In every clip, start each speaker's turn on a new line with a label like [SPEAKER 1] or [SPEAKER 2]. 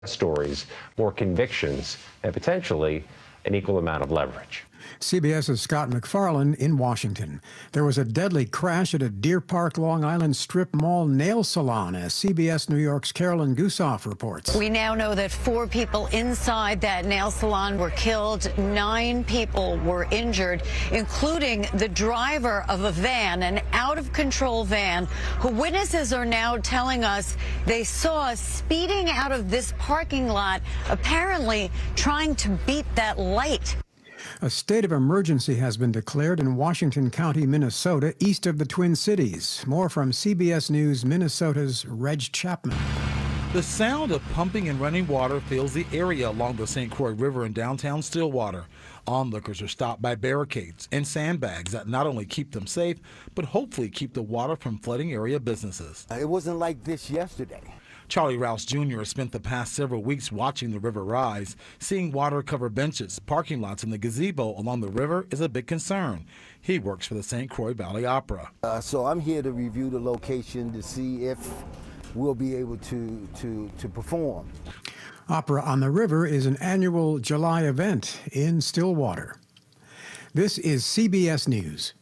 [SPEAKER 1] stories, more convictions, and potentially an equal amount of leverage.
[SPEAKER 2] CBS's Scott MacFarlane in Washington. There was a deadly crash at a Deer Park, Long Island strip mall nail salon, as CBS New York's Carolyn Gusoff reports.
[SPEAKER 3] We now know that 4 people inside that nail salon were killed. 9 people were injured, including the driver of a van, an out-of-control van, who witnesses are now telling us they saw speeding out of this parking lot, apparently trying to beat that light.
[SPEAKER 2] A state of emergency has been declared in Washington County, Minnesota, east of the Twin Cities. More from CBS News Minnesota's Reg Chapman.
[SPEAKER 4] The sound of pumping and running water fills the area along the St. Croix River in downtown Stillwater. Onlookers are stopped by barricades and sandbags that not only keep them safe, but hopefully keep the water from flooding area businesses.
[SPEAKER 5] It wasn't like this yesterday.
[SPEAKER 4] Charlie Rouse Jr. has spent the past several weeks watching the river rise. Seeing water cover benches, parking lots, and the gazebo along the river is a big concern. He works for the St. Croix Valley Opera.
[SPEAKER 5] So I'm here to review the location to see if we'll be able to perform.
[SPEAKER 2] Opera on the River is an annual July event in Stillwater. This is CBS News.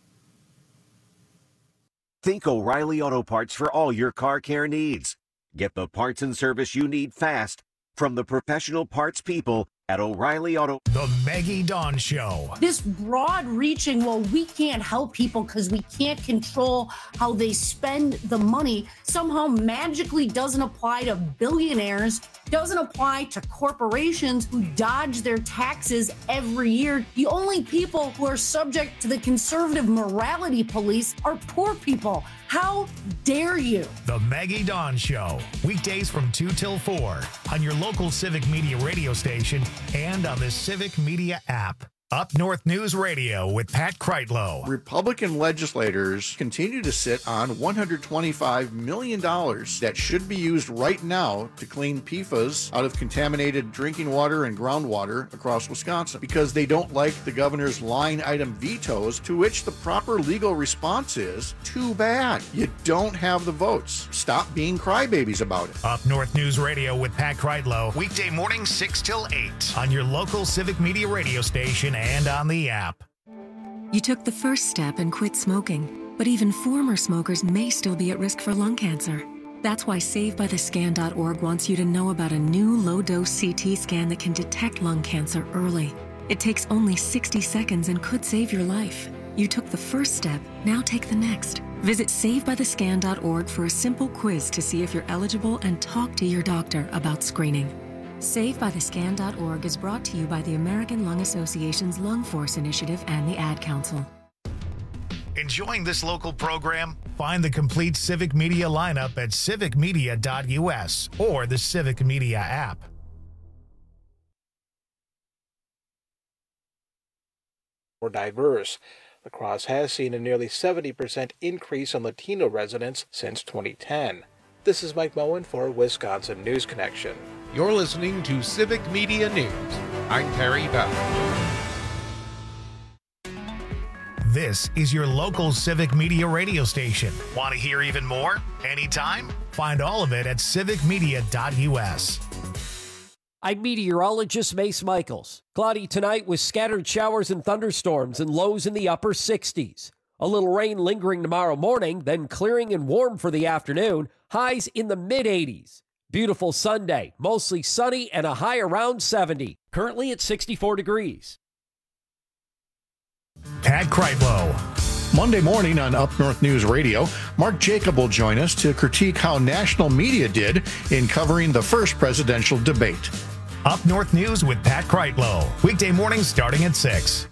[SPEAKER 6] Think O'Reilly Auto Parts for all your car care needs. Get the parts and service you need fast from the professional parts people at O'Reilly Auto.
[SPEAKER 7] The Maggie Dawn Show.
[SPEAKER 8] This broad-reaching, well, we can't help people because we can't control how they spend the money, somehow magically doesn't apply to billionaires, doesn't apply to corporations who dodge their taxes every year. The only people who are subject to the conservative morality police are poor people. How dare you?
[SPEAKER 7] The Maggie Dawn Show. Weekdays from 2 till 4 on your local Civic Media radio station and on the Civic Media app. Up North News Radio with Pat Kreitlow.
[SPEAKER 9] Republican legislators continue to sit on $125 million that should be used right now to clean PFAS out of contaminated drinking water and groundwater across Wisconsin because they don't like the governor's line item vetoes, to which the proper legal response is, too bad. You don't have the votes. Stop being crybabies about it.
[SPEAKER 7] Up North News Radio with Pat Kreitlow. Weekday morning 6 till 8 on your local Civic Media radio station and on the app.
[SPEAKER 10] You took the first step and quit smoking, but even former smokers may still be at risk for lung cancer. That's why SaveByTheScan.org wants you to know about a new low-dose CT scan that can detect lung cancer early. It takes only 60 seconds and could save your life. You took the first step, now take the next. Visit SaveByTheScan.org for a simple quiz to see if you're eligible and talk to your doctor about screening. SaveByTheScan.org is brought to you by the American Lung Association's Lung Force Initiative and the Ad Council.
[SPEAKER 7] Enjoying this local program? Find the complete Civic Media lineup at civicmedia.us or the Civic Media app.
[SPEAKER 11] More diverse. La Crosse has seen a nearly 70% increase in Latino residents since 2010. This is Mike Moen for Wisconsin News Connection.
[SPEAKER 12] You're listening to Civic Media News. I'm Terry Bell.
[SPEAKER 7] This is your local Civic Media radio station. Want to hear even more? Anytime? Find all of it at civicmedia.us.
[SPEAKER 13] I'm meteorologist Mace Michaels. Cloudy tonight with scattered showers and thunderstorms and lows in the upper 60s. A little rain lingering tomorrow morning, then clearing and warm for the afternoon. Highs in the mid-80s. Beautiful Sunday, mostly sunny and a high around 70. Currently at 64 degrees.
[SPEAKER 7] Pat Kreitlow.
[SPEAKER 9] Monday morning on Up North News Radio, Mark Jacob will join us to critique how national media did in covering the first presidential debate.
[SPEAKER 7] Up North News with Pat Kreitlow. Weekday mornings starting at 6.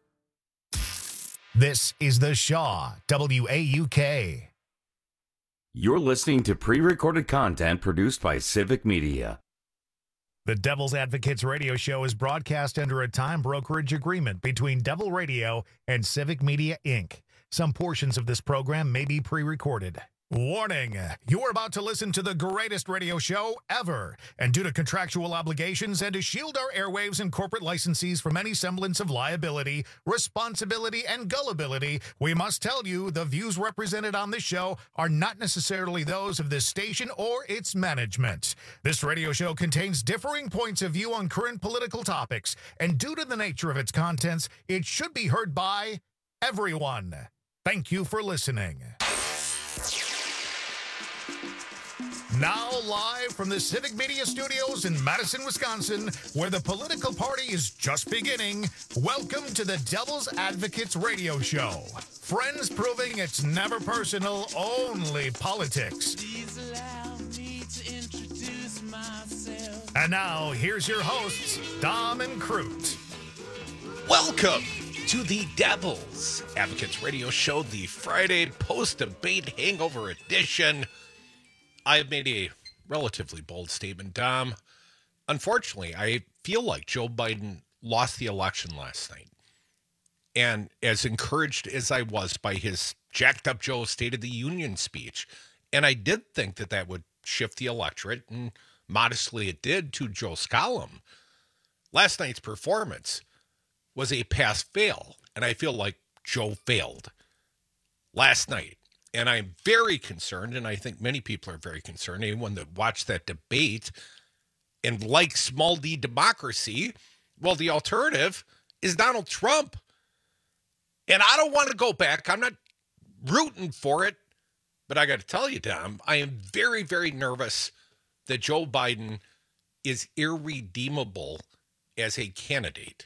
[SPEAKER 7] This is The Shaw, WAUK.
[SPEAKER 14] You're listening to pre-recorded content produced by Civic Media.
[SPEAKER 7] The Devil's Advocates radio show is broadcast under a time brokerage agreement between Devil Radio and Civic Media, Inc. Some portions of this program may be pre-recorded. Warning, you are about to listen to the greatest radio show ever. And due to contractual obligations and to shield our airwaves and corporate licensees from any semblance of liability, responsibility, and gullibility, we must tell you the views represented on this show are not necessarily those of this station or its management. This radio show contains differing points of view on current political topics, and due to the nature of its contents, it should be heard by everyone. Thank you for listening. Now live from the Civic Media Studios in Madison, Wisconsin, where the political party is just beginning, welcome to the Devil's Advocates Radio Show. Friends proving it's never personal, only politics.
[SPEAKER 15] Please allow me to introduce myself.
[SPEAKER 7] And now, here's your hosts, Dom and Crute.
[SPEAKER 12] Welcome to the Devil's Advocates Radio Show, the Friday post-debate hangover edition. I have made a relatively bold statement, Dom. Unfortunately, I feel like Joe Biden lost the election last night. And as encouraged as I was by his jacked up Joe State of the Union speech, and I did think that that would shift the electorate, and modestly it did to Joe's column, last night's performance was a pass-fail, and I feel like Joe failed last night. And I'm very concerned, and I think many people are very concerned, anyone that watched that debate and like small d democracy, well, the alternative is Donald Trump. And I don't want to go back. I'm not rooting for it, but I got to tell you, Dom, I am very, very nervous that Joe Biden is irredeemable as a candidate.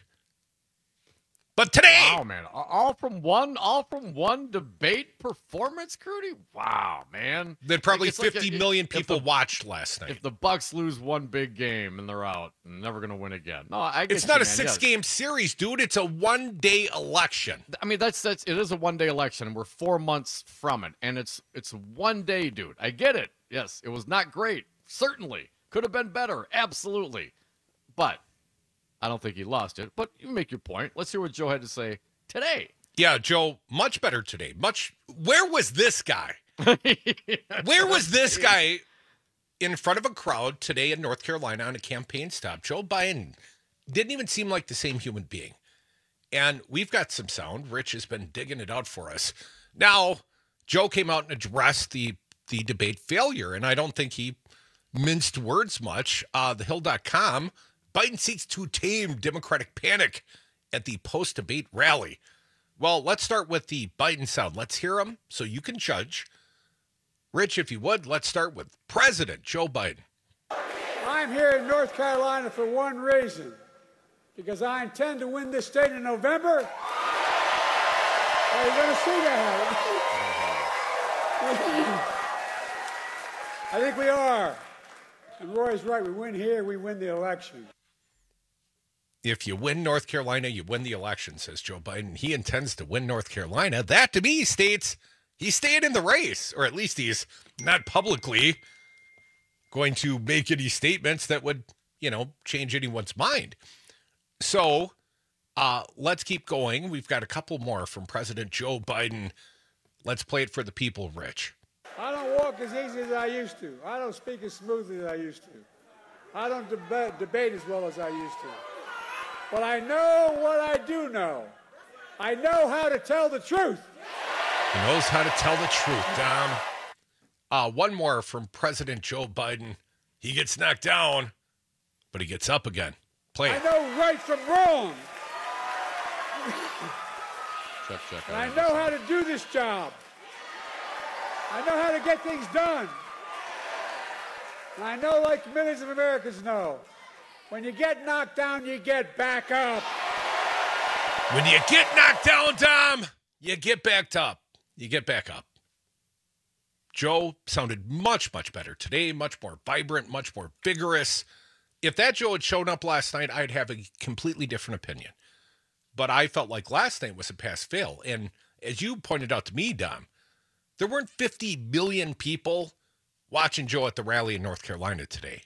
[SPEAKER 12] But today,
[SPEAKER 16] wow, man, all from one debate performance, Crudy. Wow, man.
[SPEAKER 12] That probably 50 million people watched last night.
[SPEAKER 16] If the Bucks lose one big game and they're out and never going to win again. No, I get
[SPEAKER 12] it's not a 6-game series, dude. It's a one-day election.
[SPEAKER 16] I mean, it is a one-day election, and we're 4 months from it, and it's one day, dude. I get it. Yes, it was not great. Certainly could have been better. Absolutely, but I don't think he lost it, but you make your point. Let's hear what Joe had to say today.
[SPEAKER 12] Yeah, Joe, much better today. Where was this guy? Where was this guy in front of a crowd today in North Carolina on a campaign stop? Joe Biden didn't even seem like the same human being. And we've got some sound. Rich has been digging it out for us. Now, Joe came out and addressed the debate failure, and I don't think he minced words much. TheHill.com, Biden seeks to tame Democratic panic at the post-debate rally. Well, let's start with the Biden sound. Let's hear him so you can judge. Rich, if you would, let's start with President Joe Biden.
[SPEAKER 17] I'm here in North Carolina for one reason, because I intend to win this state in November. Are you going to see that? I think we are. And Roy's right. We win here, we win the election.
[SPEAKER 12] If you win North Carolina, you win the election, says Joe Biden. He intends to win North Carolina. That, to me, states he's staying in the race, or at least he's not publicly going to make any statements that would, change anyone's mind. So let's keep going. We've got a couple more from President Joe Biden. Let's play it for the people, Rich.
[SPEAKER 17] I don't walk as easy as I used to. I don't speak as smoothly as I used to. I don't debate as well as I used to. But I know what I do know. I know how to tell the truth.
[SPEAKER 12] He knows how to tell the truth, Dom. One more from President Joe Biden. He gets knocked down, but he gets up again. Play it.
[SPEAKER 17] I know right from wrong.
[SPEAKER 16] Check.
[SPEAKER 17] And I know how to do this job. I know how to get things done. And I know, like millions of Americans know, when you get knocked down, you get back up.
[SPEAKER 12] When you get knocked down, Dom, you get backed up. You get back up. Joe sounded much, much better today, much more vibrant, much more vigorous. If that Joe had shown up last night, I'd have a completely different opinion. But I felt like last night was a pass-fail. And as you pointed out to me, Dom, there weren't 50 million people watching Joe at the rally in North Carolina today.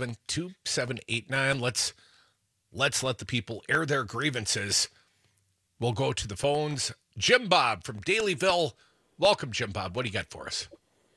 [SPEAKER 12] 844-967-2789. Let's let the people air their grievances. We'll go to the phones. Jim Bob from Dalyville. Welcome, Jim Bob. What do you got for us?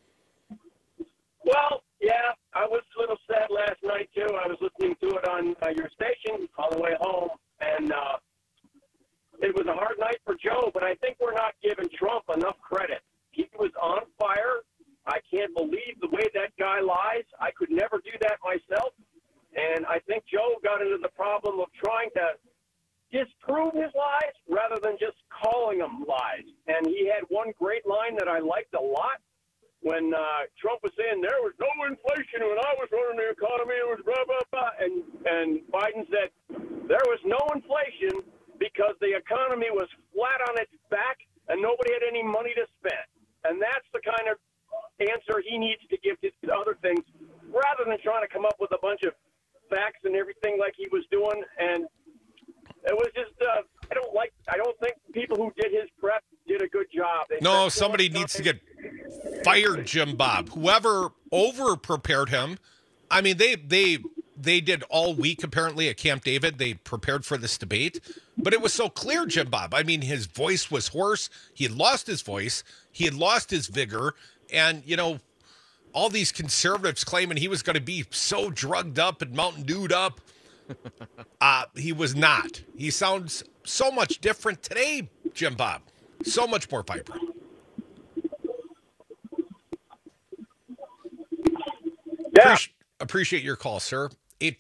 [SPEAKER 18] Well, yeah, I was a little sad last night, too. I was listening to it on your station on the way home, and it was a hard night for Joe, but I think we're not giving Trump enough credit. He was on fire. I can't believe the way that guy lies. I could never do that myself, and I think Joe got into the problem of trying to disprove his lies rather than just calling them lies. And he had one great line that I liked a lot when Trump was saying there was no inflation when I was running the economy. It was blah, blah, blah. And Biden said there was no inflation because the economy was flat on its back and nobody had any money to spend. And that's the kind of answer he needs to give to other things rather than trying to come up with a bunch of facts and everything like he was doing. And it was just, I don't think people who did his prep did a good job.
[SPEAKER 12] No, somebody needs to get fired, Jim Bob. Whoever over-prepared him, I mean, they did all week, apparently, at Camp David. They prepared for this debate. But it was so clear, Jim Bob. I mean, his voice was hoarse. He had lost his voice. He had lost his vigor. And, you know, all these conservatives claiming he was going to be so drugged up and Mountain Dewed up. He was not. He sounds so much different today, Jim Bob. So much more vibrant.
[SPEAKER 18] Yeah.
[SPEAKER 12] Appreciate your call, sir.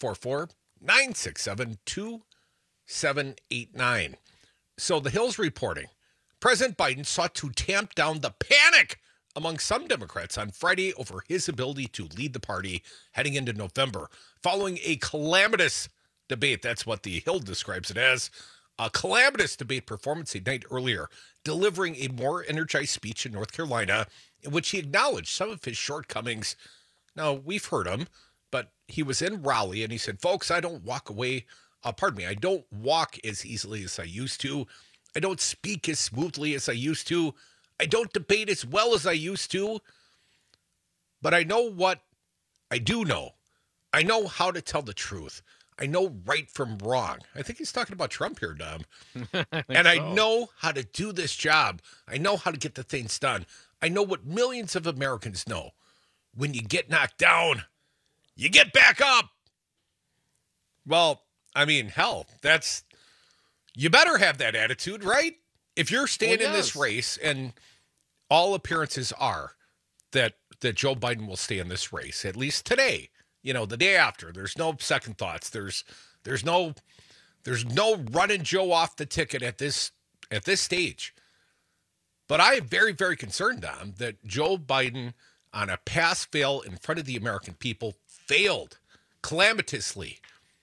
[SPEAKER 12] 844-967-2789. So the Hill's reporting. President Biden sought to tamp down the panic among some Democrats on Friday over his ability to lead the party heading into November, following a calamitous debate. That's what the Hill describes it as. A calamitous debate performance a night earlier, delivering a more energized speech in North Carolina in which he acknowledged some of his shortcomings. Now, we've heard him, but he was in Raleigh and he said, folks, I don't walk away. I don't walk as easily as I used to. I don't speak as smoothly as I used to. I don't debate as well as I used to. But I know what I do know. I know how to tell the truth. I know right from wrong. I think he's talking about Trump here, Dom. I know how to do this job. I know how to get the things done. I know what millions of Americans know. When you get knocked down, you get back up. Well, I mean, hell, you better have that attitude, right? If you're staying in this race, and all appearances are that Joe Biden will stay in this race, at least today. You know, the day after, there's no second thoughts. There's no running Joe off the ticket at this stage. But I am very, very concerned, Dom, that Joe Biden, on a pass-fail in front of the American people, failed calamitously,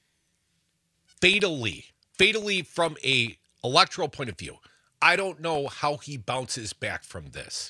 [SPEAKER 12] fatally from a electoral point of view. I don't know how he bounces back from this.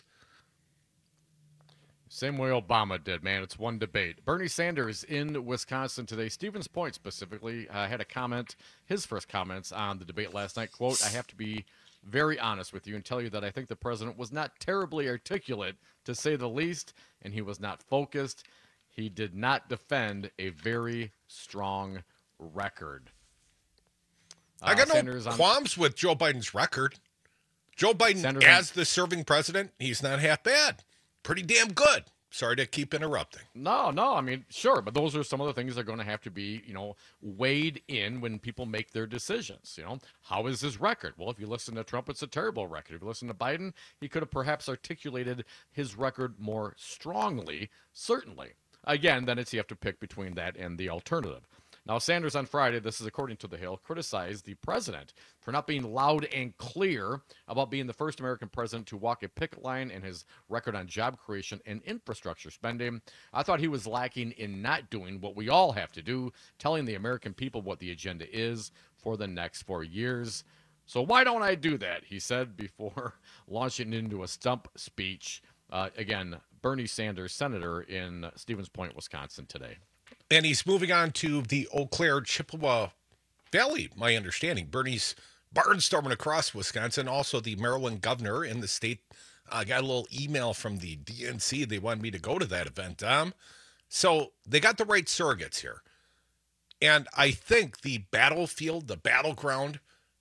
[SPEAKER 16] Same way Obama did, man. It's one debate. Bernie Sanders in Wisconsin today. Stevens Point specifically had a comment, his first comments on the debate last night. Quote, I have to be very honest with you and tell you that I think the president was not terribly articulate, to say the least, and he was not focused. He did not defend a very strong record.
[SPEAKER 12] I got no qualms with Joe Biden's record. Joe Biden, as the serving president, he's not half bad. Pretty damn good. Sorry to keep interrupting.
[SPEAKER 16] No, I mean, sure, but those are some of the things that are going to have to be, weighed in when people make their decisions. How is his record? Well, if you listen to Trump, it's a terrible record. If you listen to Biden, he could have perhaps articulated his record more strongly, certainly. Again, then you have to pick between that and the alternative. Now, Sanders on Friday, this is according to The Hill, criticized the president for not being loud and clear about being the first American president to walk a picket line and his record on job creation and infrastructure spending. I thought he was lacking in not doing what we all have to do, telling the American people what the agenda is for the next 4 years. So why don't I do that, he said before launching into a stump speech. Again, Bernie Sanders, senator in Stevens Point, Wisconsin today.
[SPEAKER 12] And he's moving on to the Eau Claire, Chippewa Valley, my understanding. Bernie's barnstorming across Wisconsin. Also, the Maryland governor in the state got a little email from the DNC. They wanted me to go to that event, Dom. So they got the right surrogates here. And I think the battlefield, the battleground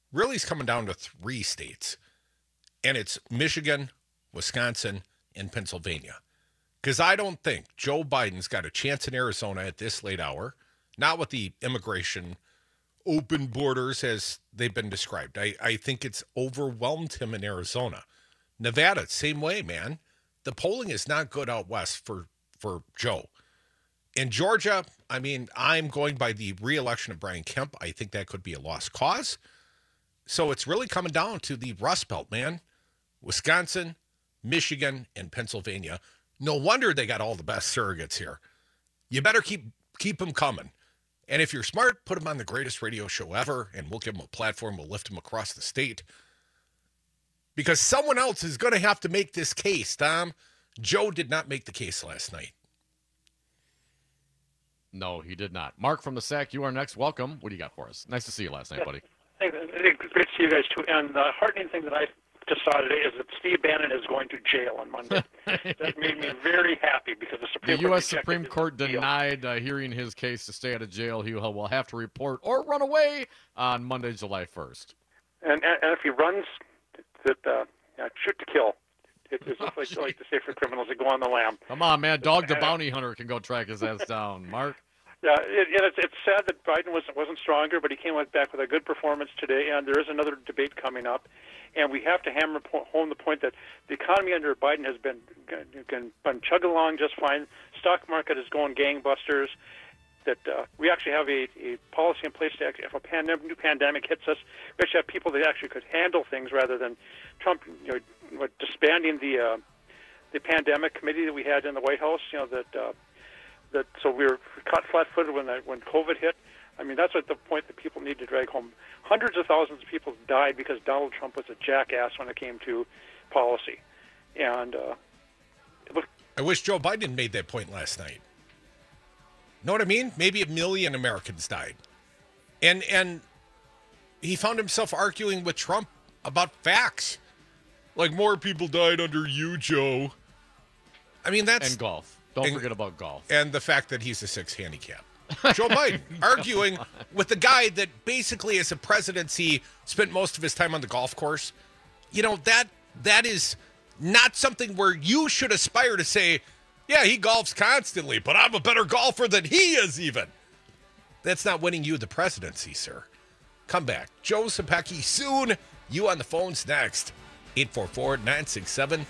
[SPEAKER 12] really is coming down to 3 states, and it's Michigan, Wisconsin, and Pennsylvania. Because I don't think Joe Biden's got a chance in Arizona at this late hour, not with the immigration open borders as they've been described. I think it's overwhelmed him in Arizona. Nevada, same way, man. The polling is not good out west for Joe. In Georgia, I mean, I'm going by the re-election of Brian Kemp. I think that could be a lost cause. So it's really coming down to the Rust Belt, man. Wisconsin, Michigan, and Pennsylvania. No wonder they got all the best surrogates here. You better keep them coming. And if you're smart, put them on the greatest radio show ever, and we'll give them a platform. We'll lift them across the state. Because someone else is going to have to make this case, Tom. Joe did not make the case last night.
[SPEAKER 16] No, he did not. Mark from the SAC, you are next. Welcome. What do you got for us? Nice to see you last night, buddy.
[SPEAKER 19] Thanks. Great to see you guys, too. And the heartening thing that I just saw today is that Steve Bannon is going to jail on Monday. That made me very happy because the Supreme Court
[SPEAKER 16] U.S. Supreme Court denied hearing his case to stay out of jail. He will have to report or run away on Monday, July 1st.
[SPEAKER 19] And if he runs, shoot to kill. It's just like to say for criminals that go on the lam.
[SPEAKER 16] Come on, man. Dog the bounty hunter can go track his ass down. Mark?
[SPEAKER 19] Yeah, it's sad that Biden wasn't stronger, but he came back with a good performance today, and there is another debate coming up. And we have to hammer home the point that the economy under Biden has been chugging along just fine. Stock market is going gangbusters. That we actually have a policy in place to if a new pandemic hits us, we actually have people that actually could handle things rather than Trump, disbanding the pandemic committee that we had in the White House. So we were caught flat-footed when COVID hit. I mean, that's at the point that people need to drag home. Hundreds of thousands of people died because Donald Trump was a jackass when it came to policy. And
[SPEAKER 12] I wish Joe Biden made that point last night. Know what I mean? Maybe 1 million Americans died. And he found himself arguing with Trump about facts. Like, more people died under you, Joe. I mean, that's...
[SPEAKER 16] And golf. Don't forget about golf.
[SPEAKER 12] And the fact that he's a 6 handicap. Joe Biden arguing with the guy that basically as a presidency spent most of his time on the golf course. You know, that is not something where you should aspire to say, yeah, he golfs constantly, but I'm a better golfer than he is even. That's not winning you the presidency, sir. Come back. Joe Sapecki soon. You on the phones next. 844-967-2789.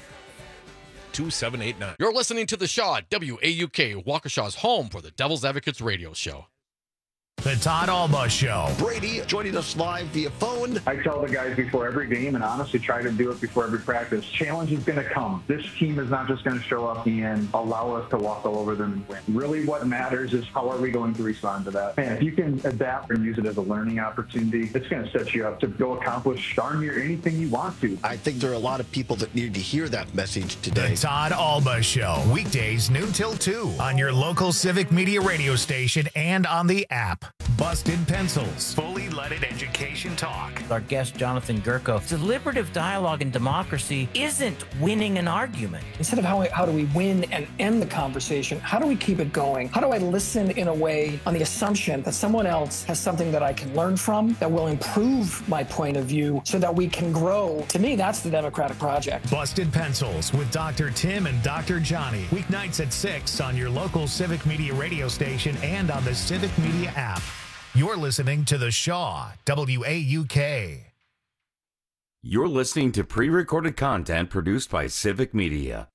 [SPEAKER 16] You're listening to The Shaw, WAUK, Waukesha's home for the Devil's Advocates radio show.
[SPEAKER 7] The Todd Alba Show.
[SPEAKER 20] Brady joining us live via phone.
[SPEAKER 21] I tell the guys before every game, and honestly try to do it before every practice, challenge is going to come. This team is not just going to show up and allow us to walk all over them and win. Really what matters is how are we going to respond to that. And if you can adapt and use it as a learning opportunity, it's going to set you up to go accomplish darn near anything you want to.
[SPEAKER 20] I think there are a lot of people that need to hear that message today.
[SPEAKER 7] The Todd Alba Show. Weekdays noon till 2 on your local Civic Media radio station and on the app. Busted Pencils. Fully leaded education talk.
[SPEAKER 22] Our guest, Jonathan Gurko. Deliberative dialogue and democracy isn't winning an argument.
[SPEAKER 23] Instead of how do we win and end the conversation, how do we keep it going? How do I listen in a way on the assumption that someone else has something that I can learn from, that will improve my point of view so that we can grow? To me, that's the Democratic project.
[SPEAKER 7] Busted Pencils with Dr. Tim and Dr. Johnny. Weeknights at 6 on your local Civic Media radio station and on the Civic Media app. You're listening to The Shaw, WAUK.
[SPEAKER 14] You're listening to pre-recorded content produced by Civic Media.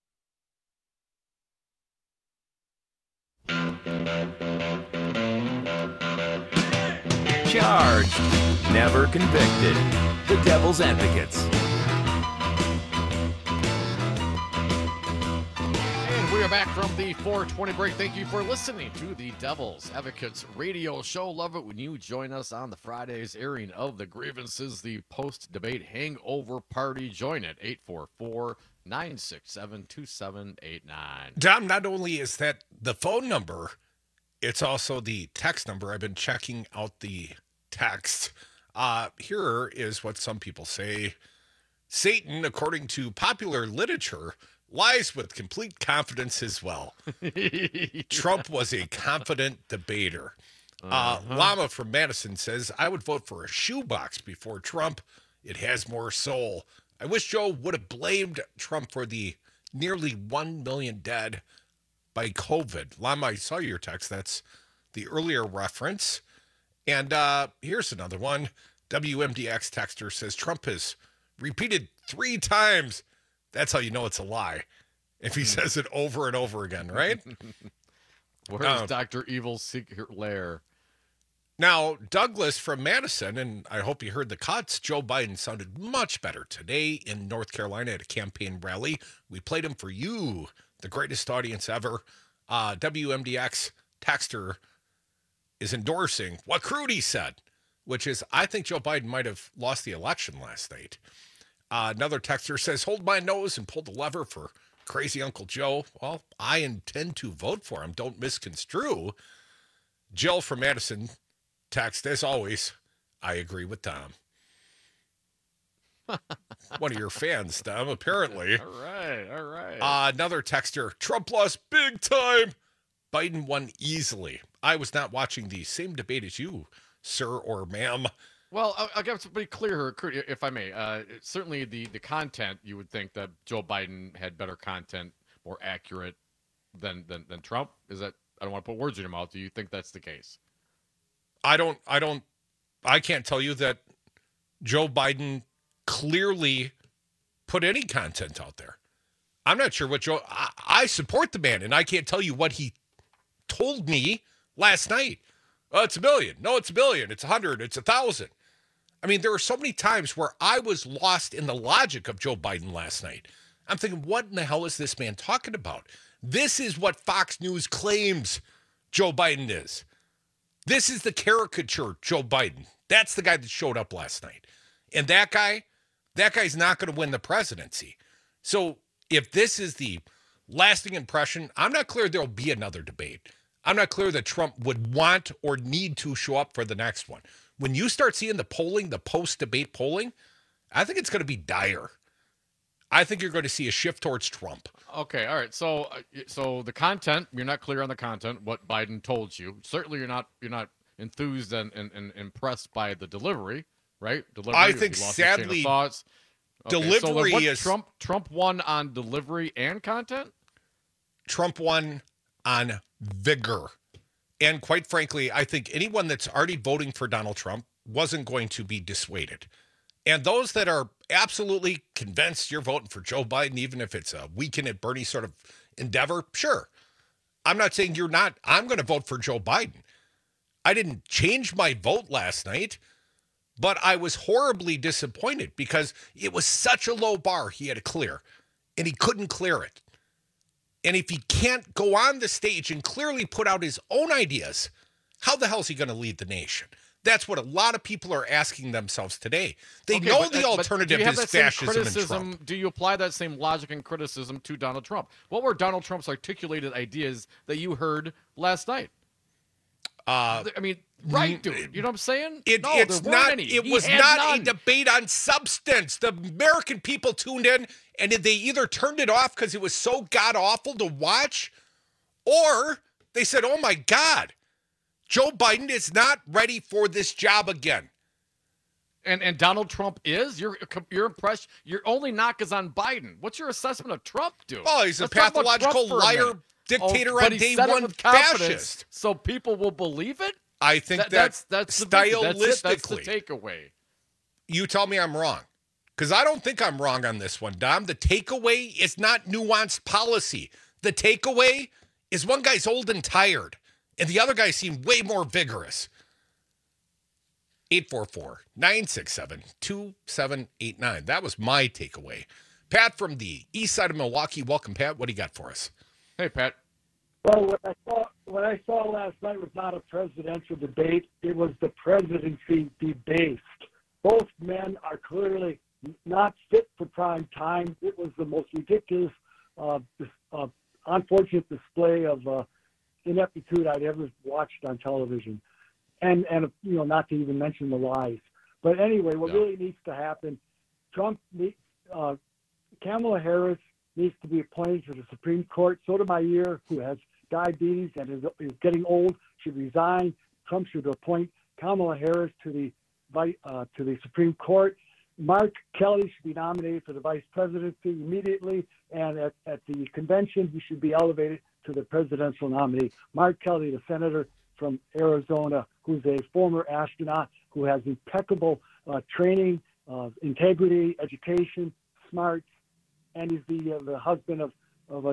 [SPEAKER 14] Charged, never convicted. The Devil's Advocates.
[SPEAKER 16] We are back from the 420 break. Thank you for listening to the Devil's Advocates radio show. Love it when you join us on the Fridays airing of the grievances, the post-debate hangover party. Join at 844-967-2789.
[SPEAKER 12] Dom, not only is that the phone number, it's also the text number. I've been checking out the text. Here is what some people say. Satan, according to popular literature, lies with complete confidence as well. Trump was a confident debater. Llama from Madison says, I would vote for a shoebox before Trump. It has more soul. I wish Joe would have blamed Trump for the nearly 1 million dead by COVID. Llama, I saw your text. That's the earlier reference. And here's another one. WMDX texter says, Trump has repeated 3 times. That's how you know it's a lie. If he says it over and over again, right?
[SPEAKER 16] Where's Dr. Evil's secret lair?
[SPEAKER 12] Now, Douglas from Madison, and I hope you heard the cuts, Joe Biden sounded much better today in North Carolina at a campaign rally. We played him for you, the greatest audience ever. WMDX texter is endorsing what Crudy said, which is, I think Joe Biden might have lost the election last night. Another texter says, hold my nose and pull the lever for crazy Uncle Joe. Well, I intend to vote for him. Don't misconstrue. Jill from Madison text, as always, I agree with Tom. One of your fans, Tom, apparently.
[SPEAKER 16] All right.
[SPEAKER 12] Another texter, Trump lost big time. Biden won easily. I was not watching the same debate as you, sir or ma'am.
[SPEAKER 16] Well, I'll get to be clear here, if I may. Certainly the content, you would think that Joe Biden had better content, more accurate than Trump. Is that, I don't want to put words in your mouth. Do you think that's the case?
[SPEAKER 12] I can't tell you that Joe Biden clearly put any content out there. I'm not sure what I support the man, and I can't tell you what he told me last night. Oh, it's 1 million. No, it's 1 billion. It's 100. It's 1,000. I mean, there were so many times where I was lost in the logic of Joe Biden last night. I'm thinking, what in the hell is this man talking about? This is what Fox News claims Joe Biden is. This is the caricature Joe Biden. That's the guy that showed up last night. And that guy's not going to win the presidency. So if this is the lasting impression, I'm not clear there'll be another debate. I'm not clear that Trump would want or need to show up for the next one. When you start seeing the polling, the post-debate polling, I think it's going to be dire. I think you're going to see a shift towards Trump.
[SPEAKER 16] Okay, all right. So the content, you're not clear on the content, what Biden told you. Certainly you're not enthused and impressed by the delivery, right? Delivery,
[SPEAKER 12] I think sadly
[SPEAKER 16] thoughts. Okay,
[SPEAKER 12] delivery
[SPEAKER 16] so
[SPEAKER 12] is
[SPEAKER 16] Trump won on delivery and content?
[SPEAKER 12] Trump won on vigor. And quite frankly, I think anyone that's already voting for Donald Trump wasn't going to be dissuaded. And those that are absolutely convinced you're voting for Joe Biden, even if it's a weekend at Bernie sort of endeavor, sure. I'm not saying you're not. I'm going to vote for Joe Biden. I didn't change my vote last night, but I was horribly disappointed because it was such a low bar he had to clear, and he couldn't clear it. And if he can't go on the stage and clearly put out his own ideas, how the hell is he going to lead the nation? That's what a lot of people are asking themselves today. They know the alternative is fascism and Trump.
[SPEAKER 16] Do you apply that same logic and criticism to Donald Trump? What were Donald Trump's articulated ideas that you heard last night? I mean, right, dude. You know what I'm saying?
[SPEAKER 12] It was not a debate on substance. The American people tuned in, and they either turned it off because it was so god-awful to watch, or they said, oh, my God, Joe Biden is not ready for this job again.
[SPEAKER 16] And Donald Trump is? You're impressed? Your only knock is on Biden. What's your assessment of Trump, dude?
[SPEAKER 12] Oh, he's a pathological liar, dictator on day one, fascist.
[SPEAKER 16] So people will believe it?
[SPEAKER 12] I think
[SPEAKER 16] that's
[SPEAKER 12] stylistically.
[SPEAKER 16] That's the takeaway.
[SPEAKER 12] You tell me I'm wrong. Because I don't think I'm wrong on this one, Dom. The takeaway is not nuanced policy. The takeaway is one guy's old and tired, and the other guy seemed way more vigorous. 844-967-2789. That was my takeaway. Pat from the east side of Milwaukee. Welcome, Pat. What do you got for us?
[SPEAKER 16] Hey, Pat.
[SPEAKER 1] Well, what I saw last night was not a presidential debate. It was the presidency debased. Both men are clearly not fit for prime time. It was the most ridiculous, unfortunate display of ineptitude I'd ever watched on television. And not to even mention the lies. But anyway, what really needs to happen, Kamala Harris needs to be appointed to the Supreme Court. Sotomayor, who has diabetes and is getting old, should resign. Trump should appoint Kamala Harris to the Supreme Court. Mark Kelly should be nominated for the vice presidency immediately, and at the convention, he should be elevated to the presidential nominee. Mark Kelly, the senator from Arizona, who's a former astronaut, who has impeccable training, integrity, education, smart, and he's the husband of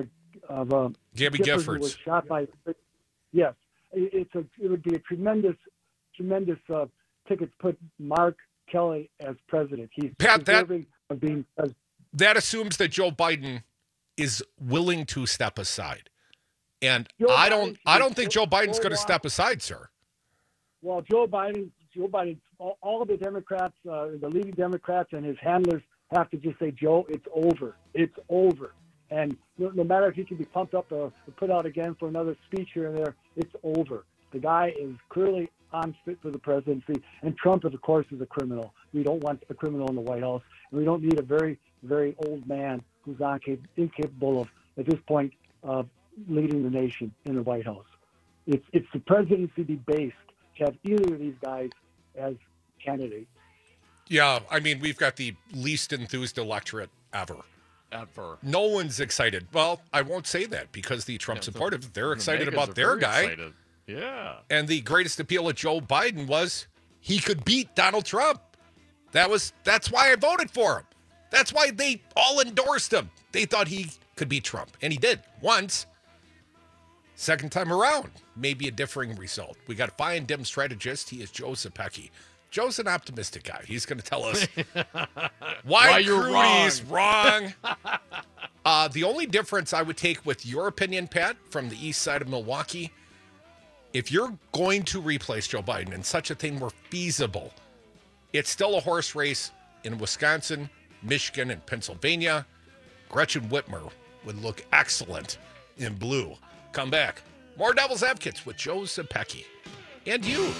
[SPEAKER 3] Gabby
[SPEAKER 1] Giffords, who
[SPEAKER 3] Giffords.
[SPEAKER 1] was shot by. Yes, it would be a tremendous ticket to put Mark Kelly as president. He's
[SPEAKER 3] Pat,
[SPEAKER 1] deserving of being president.
[SPEAKER 3] That assumes that Joe Biden is willing to step aside. And I don't think Joe Biden's going to step aside, sir.
[SPEAKER 1] Well, Joe Biden, all the Democrats, the leading Democrats and his handlers have to just say, Joe, it's over. It's over. And no matter if he can be pumped up or put out again for another speech here and there, it's over. The guy is clearly unfit for the presidency. And Trump, of course, is a criminal. We don't want a criminal in the White House. And we don't need a very, very old man who's incapable of, at this point, leading the nation in the White House. It's the presidency debased to have either of these guys as candidates.
[SPEAKER 3] Yeah, I mean, we've got the least enthused electorate ever. No one's excited. Well, I won't say that because the Trump supportive, they're excited about their guy.
[SPEAKER 16] Excited. Yeah.
[SPEAKER 3] And the greatest appeal of Joe Biden was he could beat Donald Trump. That's why I voted for him. That's why they all endorsed him. They thought he could beat Trump. And he did once. Second time around, maybe a differing result. We got a fine dim strategist. He is Joe Zepecki. Joe's an optimistic guy. He's going to tell us why
[SPEAKER 16] you're
[SPEAKER 3] Crudy's wrong. The only difference I would take with your opinion, Pat, from the east side of Milwaukee, if you're going to replace Joe Biden and such a thing were feasible, it's still a horse race in Wisconsin, Michigan, and Pennsylvania. Gretchen Whitmer would look excellent in blue. Come back. More Devil's Advocates with Joe Zepecki. And you.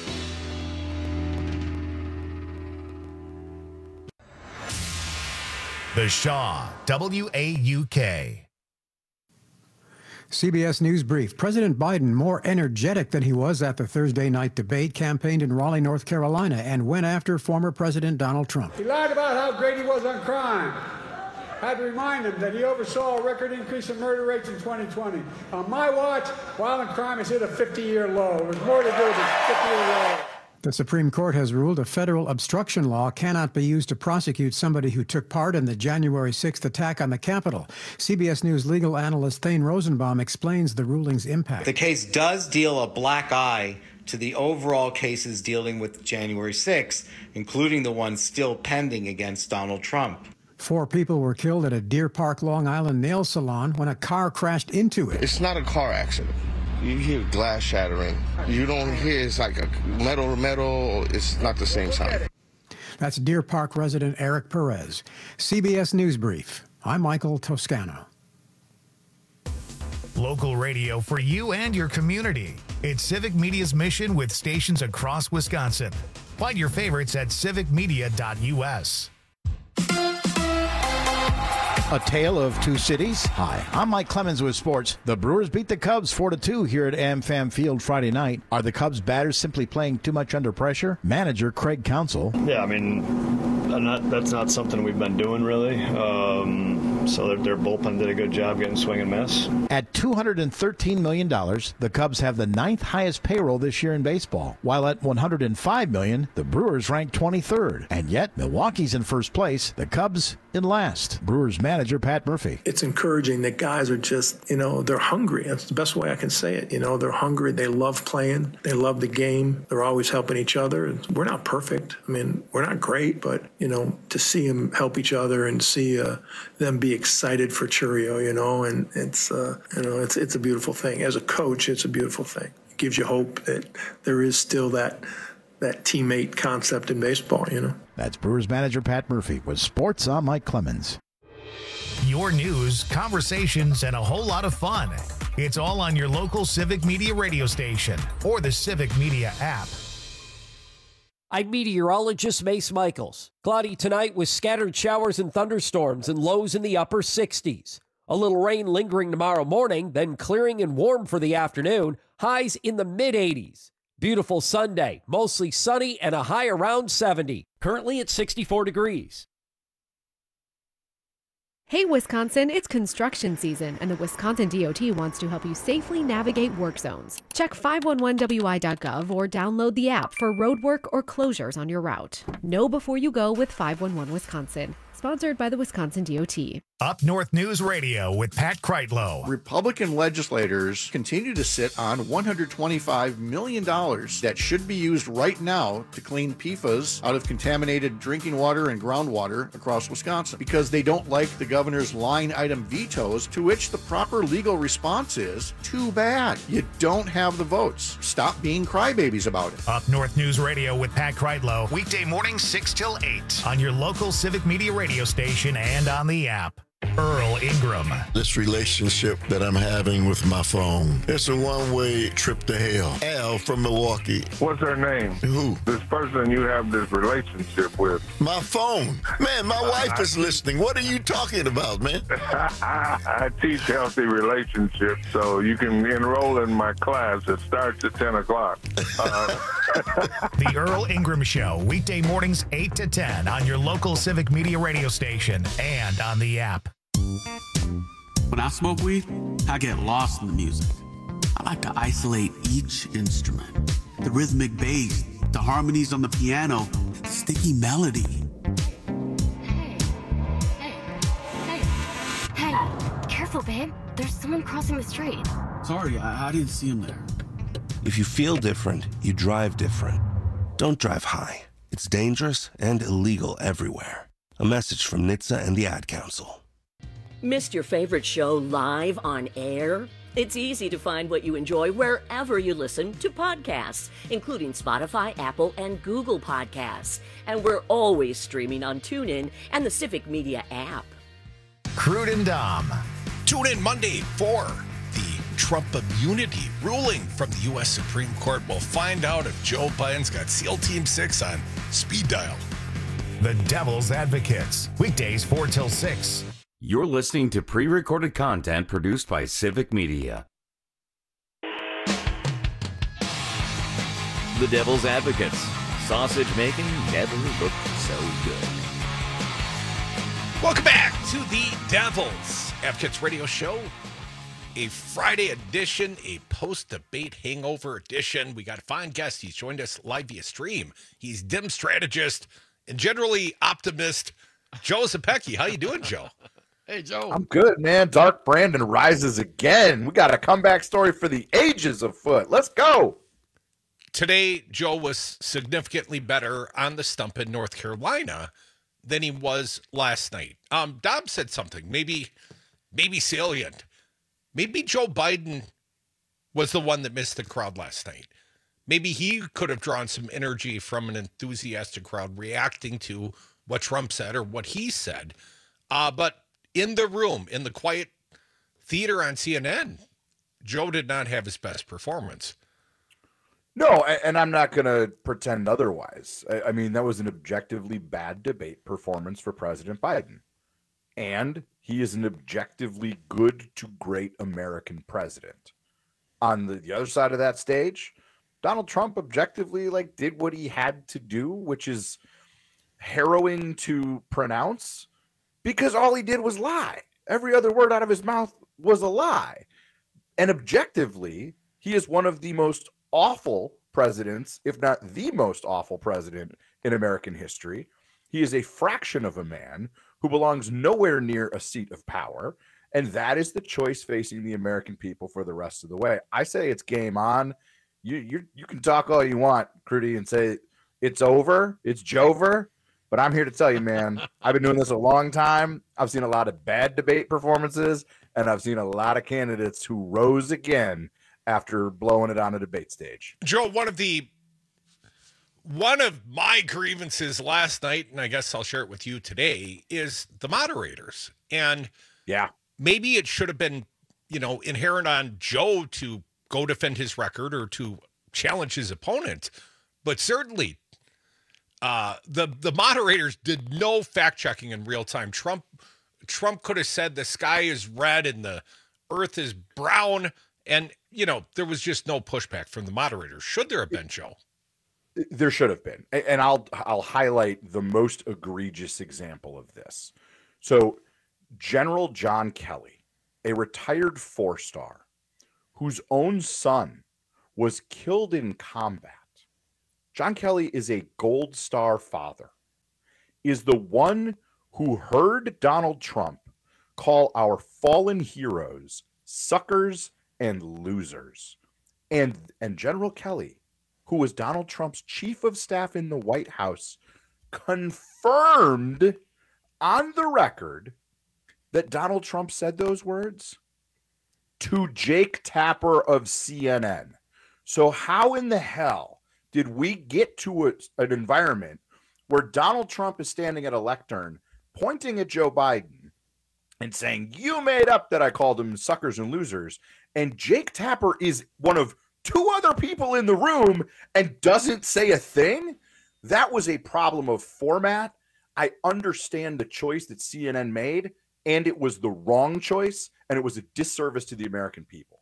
[SPEAKER 7] The Shaw, WAUK.
[SPEAKER 2] CBS News Brief. President Biden, more energetic than he was at the Thursday night debate, campaigned in Raleigh, North Carolina, and went after former President Donald Trump.
[SPEAKER 17] He lied about how great he was on crime. Had to remind him that he oversaw a record increase in murder rates in 2020. On my watch, violent crime has hit a 50-year low. There's more to do with a 50-year low.
[SPEAKER 2] The Supreme Court has ruled a federal obstruction law cannot be used to prosecute somebody who took part in the January 6th attack on the Capitol. CBS News legal analyst Thane Rosenbaum explains the ruling's impact.
[SPEAKER 4] The case does deal a black eye to the overall cases dealing with January 6th, including the ones still pending against Donald Trump.
[SPEAKER 2] 4 people were killed at a Deer Park, Long Island nail salon when a car crashed into it.
[SPEAKER 5] It's not a car accident. You hear glass shattering. You don't hear it's like a metal to metal. It's not the same sound.
[SPEAKER 2] That's Deer Park resident Eric Perez. CBS News Brief. I'm Michael Toscano.
[SPEAKER 7] Local radio for you and your community. It's Civic Media's mission with stations across Wisconsin. Find your favorites at civicmedia.us.
[SPEAKER 24] A tale of two cities. Hi, I'm Mike Clemens with sports. The Brewers beat the Cubs 4-2 here at AmFam Field Friday night. Are the Cubs batters simply playing too much under pressure? Manager Craig Counsell.
[SPEAKER 25] Yeah, I mean, that's not something we've been doing really. So their bullpen did a good job getting swing and miss.
[SPEAKER 24] At $213 million, the Cubs have the 9th highest payroll this year in baseball. While at $105 million, the Brewers rank 23rd. And yet, Milwaukee's in first place, the Cubs in last. Brewers manager Pat Murphy.
[SPEAKER 26] It's encouraging that guys are just, they're hungry. That's the best way I can say it. They're hungry. They love playing. They love the game. They're always helping each other. We're not perfect. I mean, we're not great, but, to see them help each other and see them be excited for Churio, and it's a beautiful thing. As a coach, it's a beautiful thing. It gives you hope that there is still that teammate concept in baseball,
[SPEAKER 24] That's Brewers manager Pat Murphy with sports. I'm Mike Clemens.
[SPEAKER 7] Your news, conversations, and a whole lot of fun. It's all on your local Civic Media radio station or the Civic Media app.
[SPEAKER 13] I'm meteorologist Mace Michaels. Cloudy tonight with scattered showers and thunderstorms and lows in the upper 60s. A little rain lingering tomorrow morning, then clearing and warm for the afternoon. Highs in the mid-80s. Beautiful Sunday, mostly sunny and a high around 70. Currently at 64 degrees.
[SPEAKER 6] Hey, Wisconsin, it's construction season, and the Wisconsin DOT wants to help you safely navigate work zones. Check 511wi.gov or download the app for road work or closures on your route. Know before you go with 511 Wisconsin. Sponsored by the Wisconsin DOT.
[SPEAKER 7] Up North News Radio with Pat Kreitlow.
[SPEAKER 8] Republican legislators continue to sit on $125 million that should be used right now to clean PFAS out of contaminated drinking water and groundwater across Wisconsin because they don't like the governor's line item vetoes, to which the proper legal response is, too bad. You don't have the votes. Stop being crybabies about it.
[SPEAKER 7] Up North News Radio with Pat Kreitlow. Weekday mornings 6 till 8 on your local Civic Media radio station and on the app. Earl Ingram.
[SPEAKER 9] This relationship that I'm having with my phone, it's a one-way trip to hell. Al from Milwaukee.
[SPEAKER 10] What's her name?
[SPEAKER 9] Who?
[SPEAKER 10] This person you have this relationship with.
[SPEAKER 9] My phone. Man, my wife is listening. What are you talking about, man?
[SPEAKER 10] I teach healthy relationships, so you can enroll in my class. It starts at 10 o'clock.
[SPEAKER 7] The Earl Ingram Show, weekday mornings 8 to 10 on your local Civic Media radio station and on the app.
[SPEAKER 11] When I smoke weed, I get lost in the music. I like to isolate each instrument. The rhythmic bass, the harmonies on the piano, the sticky melody.
[SPEAKER 15] Hey, careful, babe. There's someone crossing the street.
[SPEAKER 11] Sorry, I didn't see him there.
[SPEAKER 27] If you feel different, you drive different. Don't drive high. It's dangerous and illegal everywhere. A message from NHTSA and the Ad Council.
[SPEAKER 28] Missed your favorite show live on air? It's easy to find what you enjoy wherever you listen to podcasts, including Spotify, Apple, and Google Podcasts. And we're always streaming on TuneIn and the Civic Media app.
[SPEAKER 7] Crude and Dom.
[SPEAKER 3] Tune in Monday for the Trump immunity ruling from the U.S. Supreme Court. We'll find out if Joe Biden's got SEAL Team 6 on speed dial.
[SPEAKER 7] The Devil's Advocates, weekdays 4 till 6.
[SPEAKER 14] You're listening to pre-recorded content produced by Civic Media.
[SPEAKER 29] The Devil's Advocates. Sausage making never looked so good.
[SPEAKER 3] Welcome back to the Devil's Advocates Radio Show. A Friday edition, a post-debate hangover edition. We got a fine guest. He's joined us live via stream. He's dim strategist and generally optimist, Joe Zepecki. How you doing, Joe?
[SPEAKER 16] Hey, Joe.
[SPEAKER 30] I'm good, man. Dark Brandon rises again. We got a comeback story for the ages afoot. Let's go.
[SPEAKER 3] Today, Joe was significantly better on the stump in North Carolina than he was last night. Dom said something, maybe salient. Maybe Joe Biden was the one that missed the crowd last night. Maybe he could have drawn some energy from an enthusiastic crowd reacting to what Trump said or what he said. But in the room, in the quiet theater on CNN, Joe did not have his best performance.
[SPEAKER 30] No, and I'm not going to pretend otherwise. I mean, that was an objectively bad debate performance for President Biden. And he is an objectively good to great American president. On the other side of that stage, Donald Trump objectively did what he had to do, which is harrowing to pronounce, because all he did was lie. Every other word out of his mouth was a lie. And objectively, he is one of the most awful presidents, if not the most awful president in American history. He is a fraction of a man who belongs nowhere near a seat of power, and that is the choice facing the American people for the rest of the way. I say it's game on. You can talk all you want, Crudy, and say it's over, it's Jover, but I'm here to tell you, man, I've been doing this a long time. I've seen a lot of bad debate performances, and I've seen a lot of candidates who rose again after blowing it on a debate stage.
[SPEAKER 3] Joe, one of my grievances last night, and I guess I'll share it with you today, is the moderators. And
[SPEAKER 30] yeah,
[SPEAKER 3] maybe it should have been, inherent on Joe to go defend his record or to challenge his opponent. But certainly, the moderators did no fact checking in real time. Trump could have said the sky is red and the earth is brown, And, there was just no pushback from the moderators. Should there have been, Joe?
[SPEAKER 30] There should have been. And I'll highlight the most egregious example of this. So General John Kelly, a retired 4-star whose own son was killed in combat. John Kelly is a Gold Star father, is the one who heard Donald Trump call our fallen heroes suckers and losers. And General Kelly, who was Donald Trump's chief of staff in the White House, confirmed on the record that Donald Trump said those words to Jake Tapper of CNN. So how in the hell did we get to an environment where Donald Trump is standing at a lectern pointing at Joe Biden and saying, you made up that I called them suckers and losers, and Jake Tapper is one of 2 other people in the room and doesn't say a thing? That was a problem of format. I understand the choice that CNN made, and it was the wrong choice, and it was a disservice to the American people.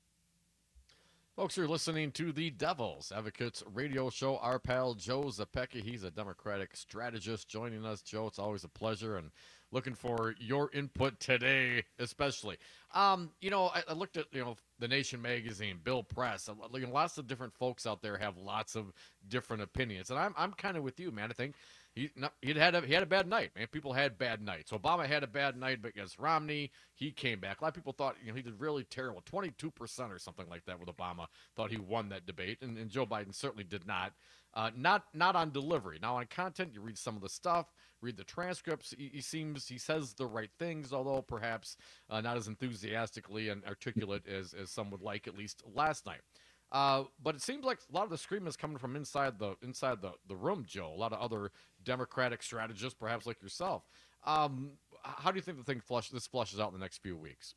[SPEAKER 16] Folks, you're listening to the Devil's Advocates radio show. Our pal Joe Zepecki, he's a Democratic strategist joining us. Joe, it's always a pleasure, and looking for your input today, especially. I looked at, The Nation magazine, Bill Press. Lots of different folks out there have lots of different opinions, and I'm kind of with you, man. I think he had a bad night, man. People had bad nights. Obama had a bad night against Romney. He came back. A lot of people thought he did really terrible, 22% or something like that with Obama. Thought he won that debate, and Joe Biden certainly did not. Not on delivery. Now on content, you read some of the stuff, read the transcripts. He says the right things, although perhaps not as enthusiastically and articulate as some would like, at least last night. But it seems like a lot of the screaming is coming from inside the room, Joe. A lot of other Democratic strategists, perhaps like yourself. How do you think this flushes out in the next few weeks?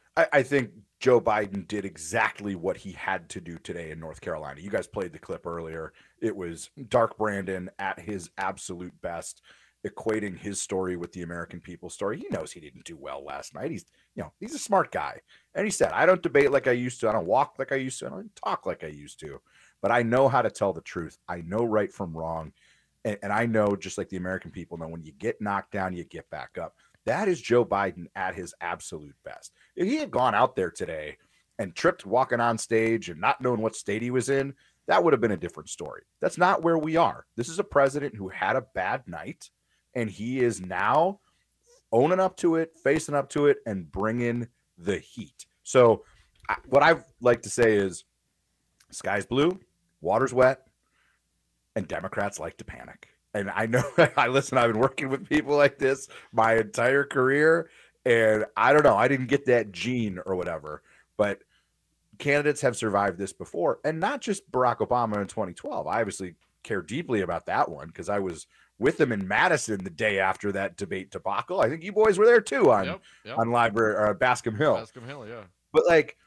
[SPEAKER 30] I think Joe Biden did exactly what he had to do today in North Carolina. You guys played the clip earlier. It was Dark Brandon at his absolute best, equating his story with the American people's story. He knows he didn't do well last night. He's a smart guy. And he said, I don't debate like I used to. I don't walk like I used to. I don't talk like I used to. But I know how to tell the truth. I know right from wrong. And I know, just like the American people know, when you get knocked down, you get back up. That is Joe Biden at his absolute best. If he had gone out there today and tripped walking on stage and not knowing what state he was in, that would have been a different story. That's not where we are. This is a president who had a bad night, and he is now owning up to it, facing up to it, and bringing the heat. So what I like to say is sky's blue, water's wet, and Democrats like to panic. And I know, I've been working with people like this my entire career, and I don't know, I didn't get that gene or whatever, but candidates have survived this before, and not just Barack Obama in 2012. I obviously care deeply about that one because I was with him in Madison the day after that debate debacle. I think you boys were there too on Library or Bascom Hill.
[SPEAKER 16] Bascom Hill, yeah.
[SPEAKER 30] But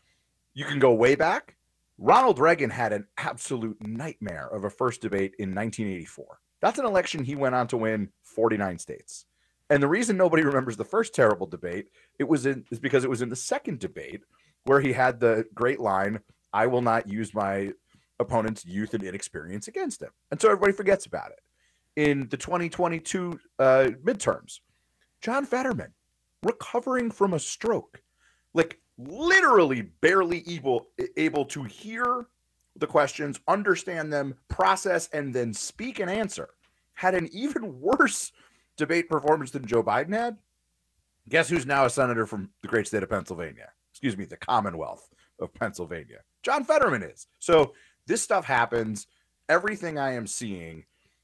[SPEAKER 30] you can go way back. Ronald Reagan had an absolute nightmare of a first debate in 1984. That's an election he went on to win 49 states. And the reason nobody remembers the first terrible debate is because it was in the second debate where he had the great line, I will not use my opponent's youth and inexperience against him. And so everybody forgets about it. In the 2022 midterms, John Fetterman, recovering from a stroke, literally barely able to hear the questions, understand them, process, and then speak and answer, had an even worse debate performance than Joe Biden had. Guess who's now a senator from the great state of Pennsylvania? Excuse me, the Commonwealth of Pennsylvania. John Fetterman is. So this stuff happens. Everything I am seeing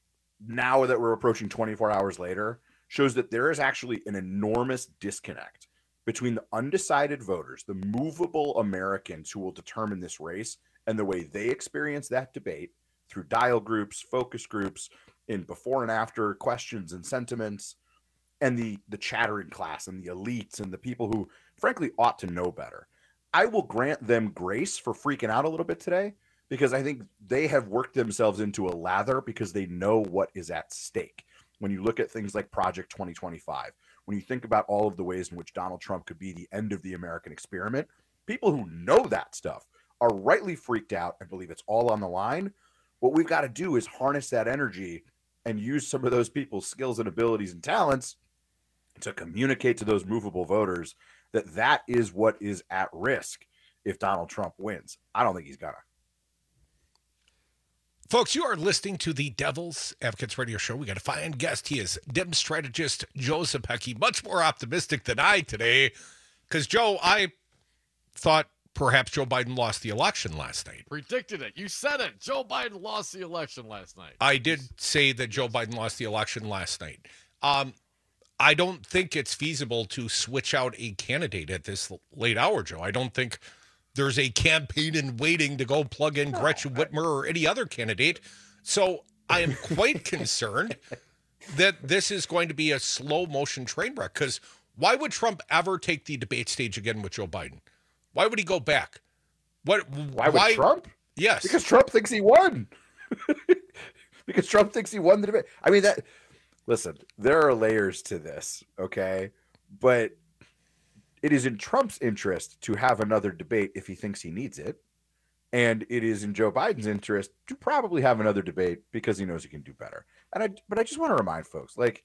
[SPEAKER 30] now that we're approaching 24 hours later shows that there is actually an enormous disconnect between the undecided voters, the movable Americans who will determine this race, and the way they experience that debate through dial groups, focus groups, in before and after questions and sentiments, and the chattering class and the elites and the people who, frankly, ought to know better. I will grant them grace for freaking out a little bit today because I think they have worked themselves into a lather because they know what is at stake. When you look at things like Project 2025, when you think about all of the ways in which Donald Trump could be the end of the American experiment, people who know that stuff are rightly freaked out and believe it's all on the line. What we've got to do is harness that energy and use some of those people's skills and abilities and talents to communicate to those movable voters that that is what is at risk if Donald Trump wins. I don't think he's gonna.
[SPEAKER 3] Folks, you are listening to the Devil's Advocates Radio Show. We got a fine guest. He is Dem strategist Joe Zepecki, much more optimistic than I today. Because, Joe, I thought perhaps Joe Biden lost the election last night.
[SPEAKER 16] Predicted it. You said it. Joe Biden lost the election last night.
[SPEAKER 3] I did say that Joe Biden lost the election last night. I don't think it's feasible to switch out a candidate at this late hour, Joe. I don't think there's a campaign in waiting to go plug in Gretchen Whitmer or any other candidate. So I am quite concerned that this is going to be a slow motion train wreck. Because why would Trump ever take the debate stage again with Joe Biden? Why would he go back?
[SPEAKER 30] Why would Trump?
[SPEAKER 3] Yes.
[SPEAKER 30] Because Trump thinks he won. Because Trump thinks he won the debate. I mean, listen, there are layers to this, okay? But it is in Trump's interest to have another debate if he thinks he needs it. And it is in Joe Biden's interest to probably have another debate because he knows he can do better. But I just want to remind folks, like,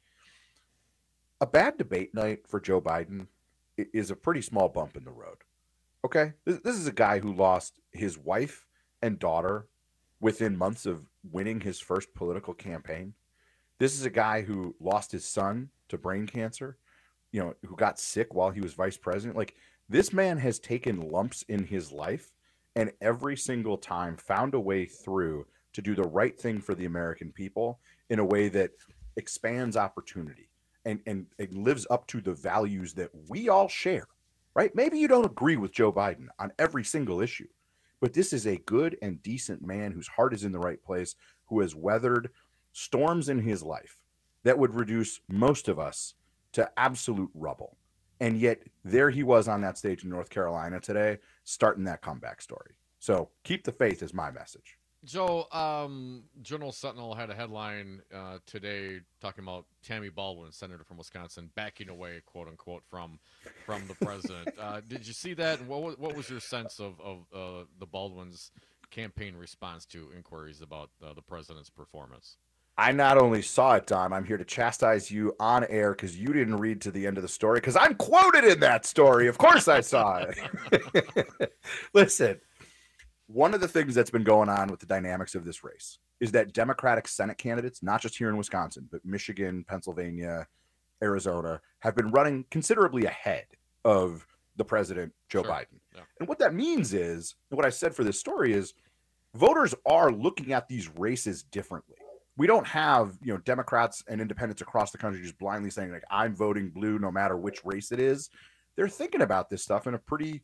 [SPEAKER 30] a bad debate night for Joe Biden is a pretty small bump in the road. Okay? This is a guy who lost his wife and daughter within months of winning his first political campaign. This is a guy who lost his son to brain cancer, who got sick while he was vice president. Like, this man has taken lumps in his life and every single time found a way through to do the right thing for the American people in a way that expands opportunity and lives up to the values that we all share, right? Maybe you don't agree with Joe Biden on every single issue, but this is a good and decent man whose heart is in the right place, who has weathered storms in his life that would reduce most of us to absolute rubble. And yet there he was on that stage in North Carolina today, starting that comeback story. So keep the faith is my message.
[SPEAKER 16] Joe, Journal Sentinel had a headline today talking about Tammy Baldwin, senator from Wisconsin, backing away, quote unquote, from the president. Did you see that? And what was your sense of the Baldwin's campaign response to inquiries about the president's performance?
[SPEAKER 30] I not only saw it, Don, I'm here to chastise you on air because you didn't read to the end of the story because I'm quoted in that story. Of course I saw it. Listen, one of the things that's been going on with the dynamics of this race is that Democratic Senate candidates, not just here in Wisconsin, but Michigan, Pennsylvania, Arizona, have been running considerably ahead of the president, Joe Biden. Yeah. And what that means is, and what I said for this story is, voters are looking at these races differently. We don't have, Democrats and independents across the country just blindly saying, like, I'm voting blue no matter which race it is. They're thinking about this stuff in a pretty,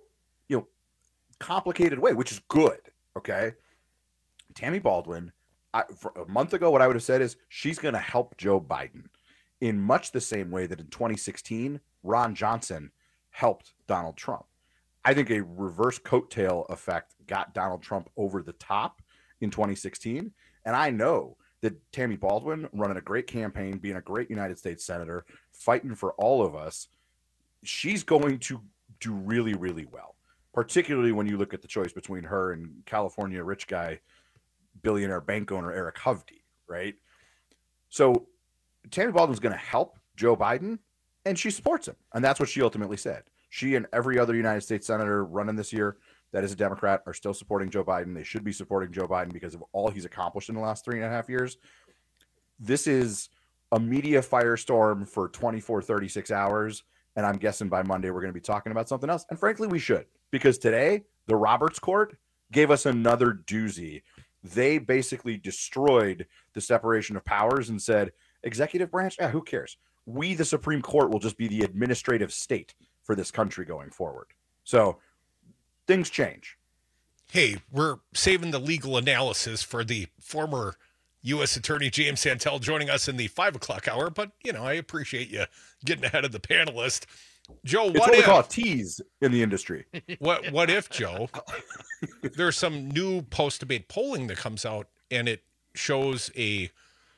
[SPEAKER 30] complicated way, which is good, okay? Tammy Baldwin, for a month ago, what I would have said is she's going to help Joe Biden in much the same way that in 2016, Ron Johnson helped Donald Trump. I think a reverse coattail effect got Donald Trump over the top in 2016, and I know that Tammy Baldwin, running a great campaign, being a great United States senator, fighting for all of us, she's going to do really, really well, particularly when you look at the choice between her and California rich guy, billionaire bank owner Eric Hovde, right? So Tammy Baldwin's going to help Joe Biden, and she supports him, and that's what she ultimately said. She and every other United States senator running this year that is a Democrat are still supporting Joe Biden. They should be supporting Joe Biden because of all he's accomplished in the last 3.5 years. This is a media firestorm for 24, 36 hours. And I'm guessing by Monday, we're going to be talking about something else. And frankly, we should, because today the Roberts Court gave us another doozy. They basically destroyed the separation of powers and said, executive branch, who cares? We, the Supreme Court, will just be the administrative state for this country going forward. So things change.
[SPEAKER 3] Hey, we're saving the legal analysis for the former U.S. Attorney James Santel joining us in the 5 o'clock hour, but, I appreciate you getting ahead of the panelist. Joe,
[SPEAKER 30] it's what we call a tease in the industry.
[SPEAKER 3] What if, Joe, there's some new post-debate polling that comes out and it shows a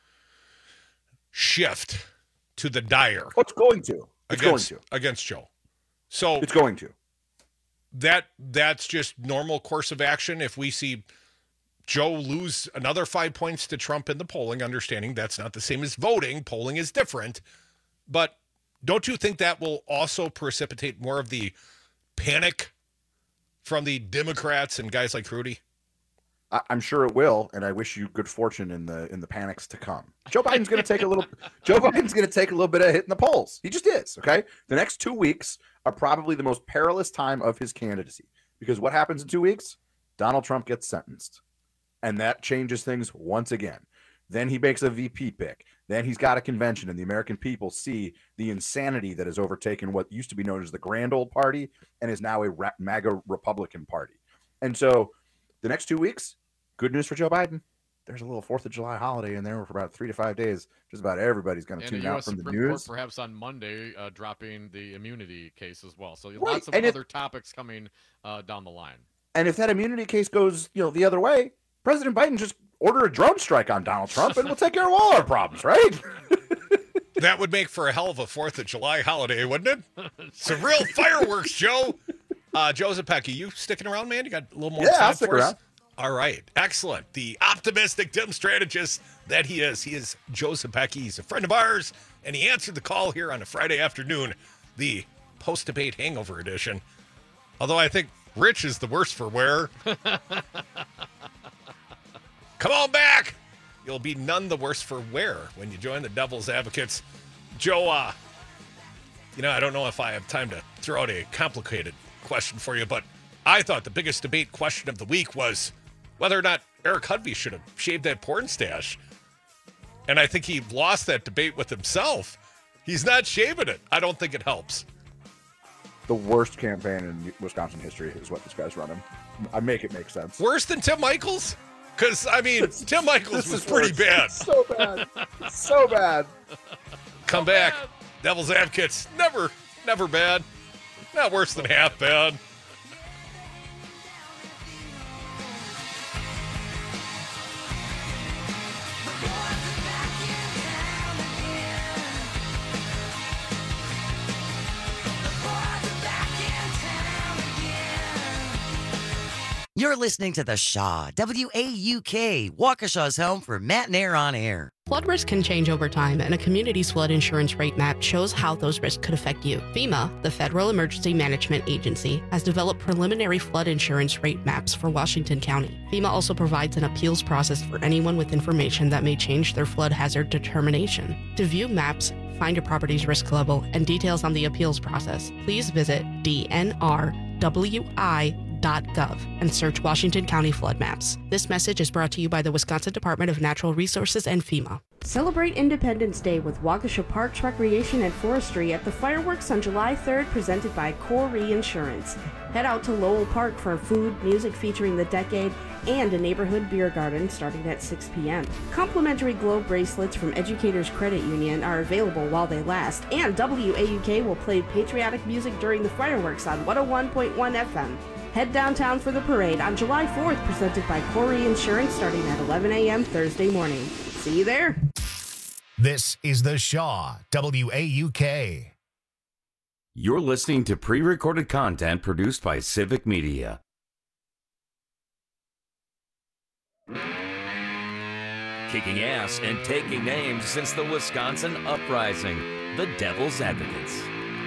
[SPEAKER 3] shift to the dire?
[SPEAKER 30] Oh, it's going to.
[SPEAKER 3] Against Joe. So
[SPEAKER 30] it's going to.
[SPEAKER 3] that's just normal course of action. If we see Joe lose another 5 points to Trump in the polling, understanding that's not the same as voting. Polling is different. But don't you think that will also precipitate more of the panic from the Democrats and guys like Rudy?
[SPEAKER 30] I'm sure it will, and I wish you good fortune in the panics to come. Joe Biden's going to take a little bit of hit in the polls. He just is, okay? The next 2 weeks are probably the most perilous time of his candidacy, because what happens in 2 weeks? Donald Trump gets sentenced, and that changes things once again. Then he makes a VP pick. Then he's got a convention, and the American people see the insanity that has overtaken what used to be known as the Grand Old Party and is now a MAGA Republican Party. And so the next 2 weeks, good news for Joe Biden. There's a little 4th of July holiday in there for about 3 to 5 days. Just about everybody's going to tune out from the news.
[SPEAKER 16] Court perhaps on Monday dropping the immunity case as well. So lots of other topics coming down the line.
[SPEAKER 30] And if that immunity case goes, the other way, President Biden just order a drone strike on Donald Trump, and we'll take care of all our problems, right?
[SPEAKER 3] That would make for a hell of a 4th of July holiday, wouldn't it? Some real fireworks, Joe. Joe Zepecki, you sticking around, man? You got a little more time
[SPEAKER 30] I'll stick
[SPEAKER 3] for us?
[SPEAKER 30] around.
[SPEAKER 3] All right. Excellent. The optimistic dim strategist that he is. He is Joe Zepecki. He's a friend of ours, and he answered the call here on a Friday afternoon, the post-debate hangover edition. Although I think Rich is the worst for wear. Come on back. You'll be none the worse for wear when you join the Devil's Advocates. Joe, I don't know if I have time to throw out a complicated question for you, but I thought the biggest debate question of the week was whether or not Eric Hudvey should have shaved that porn stash. And I think he lost that debate with himself. He's not shaving it. I don't think it helps.
[SPEAKER 30] The worst campaign in Wisconsin history is what this guy's running. I make it make sense.
[SPEAKER 3] Worse than Tim Michaels? Because, Tim Michaels was pretty bad.
[SPEAKER 30] So bad. So bad.
[SPEAKER 3] Come back. Devil's Advocates. Never bad. Not worse than half bad.
[SPEAKER 1] You're listening to The Shaw, WAUK, Waukesha's home for Matt and Air on Air.
[SPEAKER 4] Flood risk can change over time, and a community's flood insurance rate map shows how those risks could affect you. FEMA, the Federal Emergency Management Agency, has developed preliminary flood insurance rate maps for Washington County. FEMA also provides an appeals process for anyone with information that may change their flood hazard determination. To view maps, find your property's risk level, and details on the appeals process, please visit DNRWI.gov and search Washington County flood maps. This message is brought to you by the Wisconsin Department of Natural Resources and FEMA.
[SPEAKER 12] Celebrate Independence Day with Waukesha Parks, Recreation, and Forestry at the fireworks on July 3rd, presented by Corey Insurance. Head out to Lowell Park for food, music featuring the decade, and a neighborhood beer garden starting at 6 p.m. Complimentary globe bracelets from Educators Credit Union are available while they last, and WAUK will play patriotic music during the fireworks on 101.1 FM. Head downtown for the parade on July 4th, presented by Corey Insurance, starting at 11 a.m. Thursday morning. See you there.
[SPEAKER 7] This is The Shaw, WAUK.
[SPEAKER 14] You're listening to pre-recorded content produced by Civic Media.
[SPEAKER 29] Kicking ass and taking names since the Wisconsin Uprising, the Devil's Advocates.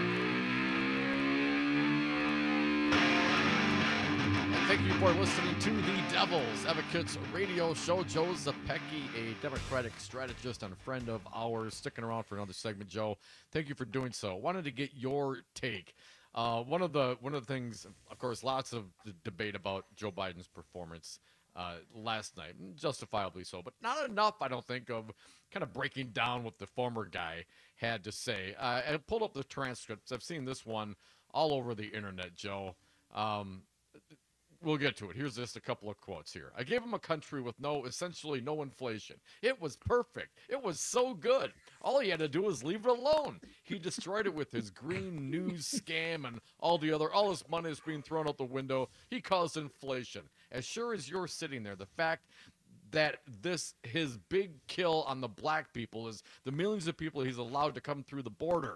[SPEAKER 16] Thank you for listening to the Devil's Advocates radio show. Joe Zepecki, a Democratic strategist and a friend of ours, sticking around for another segment. Joe, thank you for doing so. Wanted to get your take. One of the things, of course, lots of debate about Joe Biden's performance last night, justifiably so, but not enough, I don't think, of kind of breaking down what the former guy had to say. I pulled up the transcripts. I've seen this one all over the internet, Joe. We'll get to it. Here's just a couple of quotes here. I gave him a country with essentially no inflation. It was perfect. It was so good. All he had to do was leave it alone. He destroyed it with his green news scam and all his money is being thrown out the window. He caused inflation. As sure as you're sitting there, the fact that his big kill on the black people is the millions of people he's allowed to come through the border.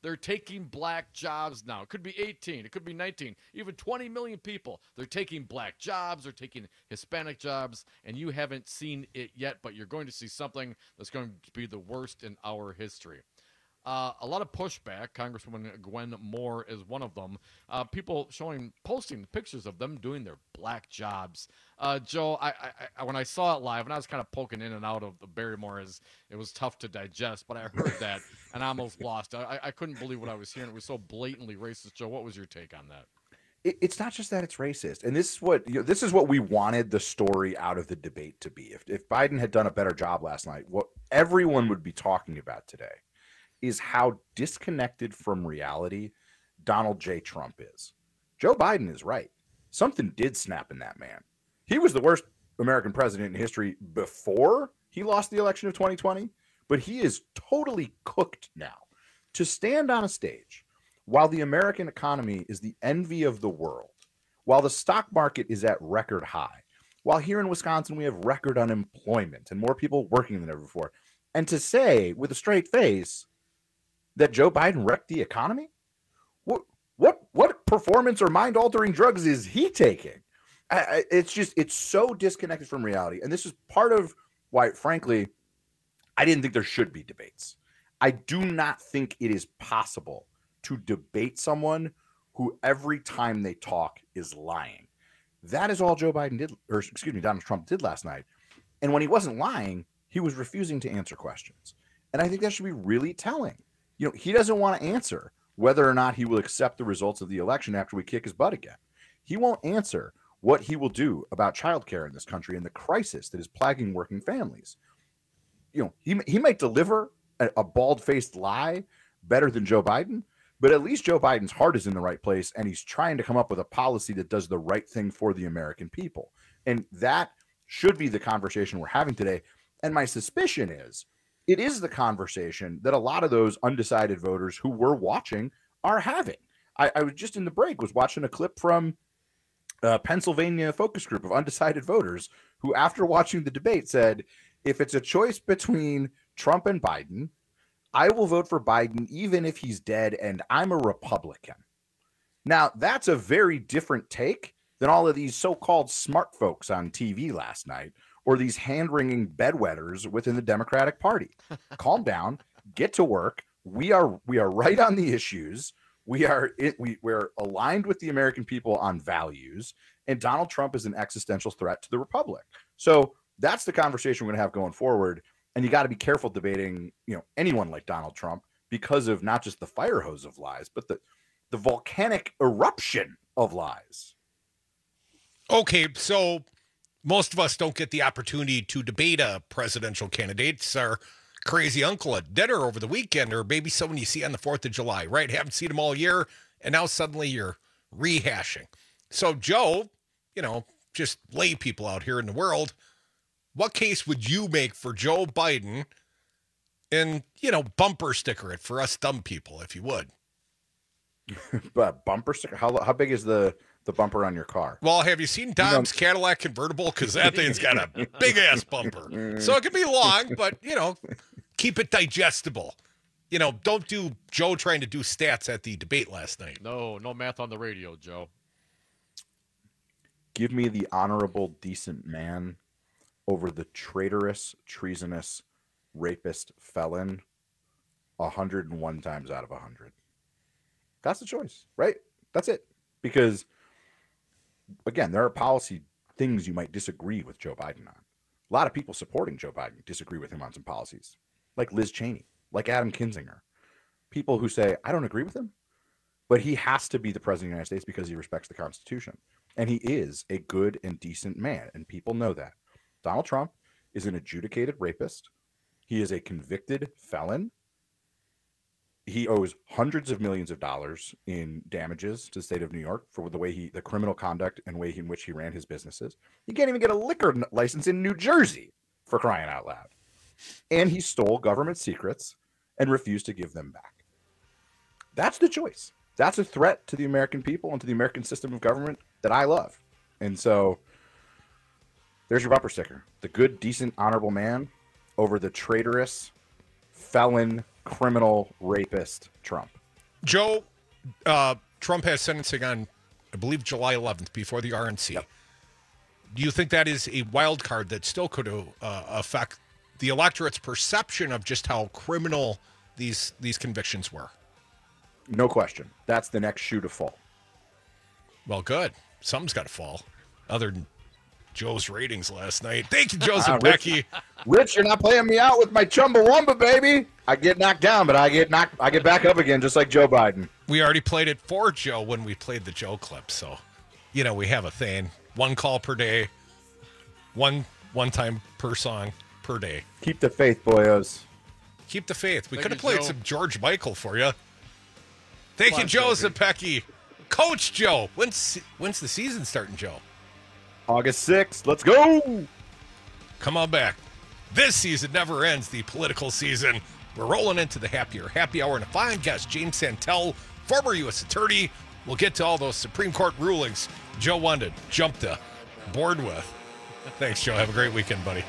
[SPEAKER 16] They're taking black jobs now. It could be 18. It could be 19. Even 20 million people. They're taking black jobs. They're taking Hispanic jobs. And you haven't seen it yet, but you're going to see something that's going to be the worst in our history. A lot of pushback. Congresswoman Gwen Moore is one of them. People posting pictures of them doing their black jobs. Joe, I when I saw it live, and I was kind of poking in and out of the Barrymore, it was tough to digest, but I heard that and I almost lost. I couldn't believe what I was hearing. It was so blatantly racist. Joe, what was your take on that?
[SPEAKER 30] It's not just that it's racist, and this is what we wanted the story out of the debate to be. If Biden had done a better job last night, what everyone would be talking about today is how disconnected from reality Donald J. Trump is. Joe Biden is right. Something did snap in that man. He was the worst American president in history before he lost the election of 2020, but he is totally cooked now. To stand on a stage while the American economy is the envy of the world, while the stock market is at record high, while here in Wisconsin we have record unemployment and more people working than ever before, and to say with a straight face that Joe Biden wrecked the economy? What performance or mind-altering drugs is he taking? It's so disconnected from reality. And this is part of why, frankly, I didn't think there should be debates. I do not think it is possible to debate someone who every time they talk is lying. That is all Joe Biden did, or excuse me, Donald Trump did last night. And when he wasn't lying, he was refusing to answer questions. And I think that should be really telling. He doesn't want to answer whether or not he will accept the results of the election after we kick his butt again. He won't answer what he will do about childcare in this country and the crisis that is plaguing working families. He might deliver a bald-faced lie better than Joe Biden, but at least Joe Biden's heart is in the right place, and he's trying to come up with a policy that does the right thing for the American people. And that should be the conversation we're having today. And my suspicion is, it is the conversation that a lot of those undecided voters who were watching are having. I was just in the break, was watching a clip from Pennsylvania focus group of undecided voters who, after watching the debate, said, if it's a choice between Trump and Biden, I will vote for Biden even if he's dead and I'm a Republican. Now, that's a very different take than all of these so-called smart folks on TV last night, or these hand-wringing bedwetters within the Democratic Party. Calm down, get to work. We are right on the issues. We're aligned with the American people on values, and Donald Trump is an existential threat to the republic. So that's the conversation we're going to have going forward. And you got to be careful debating, anyone like Donald Trump because of not just the fire hose of lies, but the volcanic eruption of lies.
[SPEAKER 3] Okay, so most of us don't get the opportunity to debate a presidential candidate. It's our crazy uncle at dinner over the weekend, or maybe someone you see on the 4th of July, right? Haven't seen him all year, and now suddenly you're rehashing. So, Joe, just lay people out here in the world, what case would you make for Joe Biden and, bumper sticker it for us dumb people, if you would?
[SPEAKER 30] But bumper sticker? How big is the bumper on your car?
[SPEAKER 3] Well, have you seen Dom's Cadillac convertible? Because that thing's got a big ass bumper. So it can be long, but keep it digestible. Don't do Joe trying to do stats at the debate last night.
[SPEAKER 16] No math on the radio, Joe.
[SPEAKER 30] Give me the honorable, decent man over the traitorous, treasonous, rapist, felon 101 times out of 100. That's the choice, right? That's it. Because again, there are policy things you might disagree with Joe Biden on. A lot of people supporting Joe Biden disagree with him on some policies, like Liz Cheney, like Adam Kinzinger. People who say, I don't agree with him, but he has to be the president of the United States because he respects the Constitution. And he is a good and decent man, and people know that. Donald Trump is an adjudicated rapist. He is a convicted felon. He owes hundreds of millions of dollars in damages to the state of New York for the criminal conduct and way in which he ran his businesses. He can't even get a liquor license in New Jersey, for crying out loud. And he stole government secrets and refused to give them back. That's the choice. That's a threat to the American people and to the American system of government that I love. And so there's your bumper sticker. The good, decent, honorable man over the traitorous, felon, criminal, rapist Trump.
[SPEAKER 3] Joe, Trump has sentencing on, I believe, July 11th before the RNC. Yep. Do you think that is a wild card that still could affect the electorate's perception of just how criminal these convictions were?
[SPEAKER 30] No question. That's the next shoe to fall.
[SPEAKER 3] Well, good. Something's got to fall, other than Joe's ratings last night. Thank you, Joseph Becky.
[SPEAKER 30] Rich, you're not playing me out with my Chumbawamba, baby. I get knocked down, but I get back up again, just like Joe Biden.
[SPEAKER 3] We already played it for Joe when we played the Joe clip, so we have a thing. 1 call per day, one time per song per day.
[SPEAKER 30] Keep the faith, boyos.
[SPEAKER 3] Keep the faith. We
[SPEAKER 16] Thank
[SPEAKER 3] could have
[SPEAKER 16] you,
[SPEAKER 3] played
[SPEAKER 16] Joe.
[SPEAKER 3] some George Michael for you. Thank you, Joseph Pecky. Coach Joe. When's the season starting, Joe?
[SPEAKER 30] August 6th. Let's go.
[SPEAKER 3] Come on back. This season never ends, the political season. We're rolling into the happy hour, and a fine guest, James Santel, former U.S. attorney. We'll get to all those Supreme Court rulings Joe wanted to jump to board with. Thanks, Joe. Have a great weekend, buddy.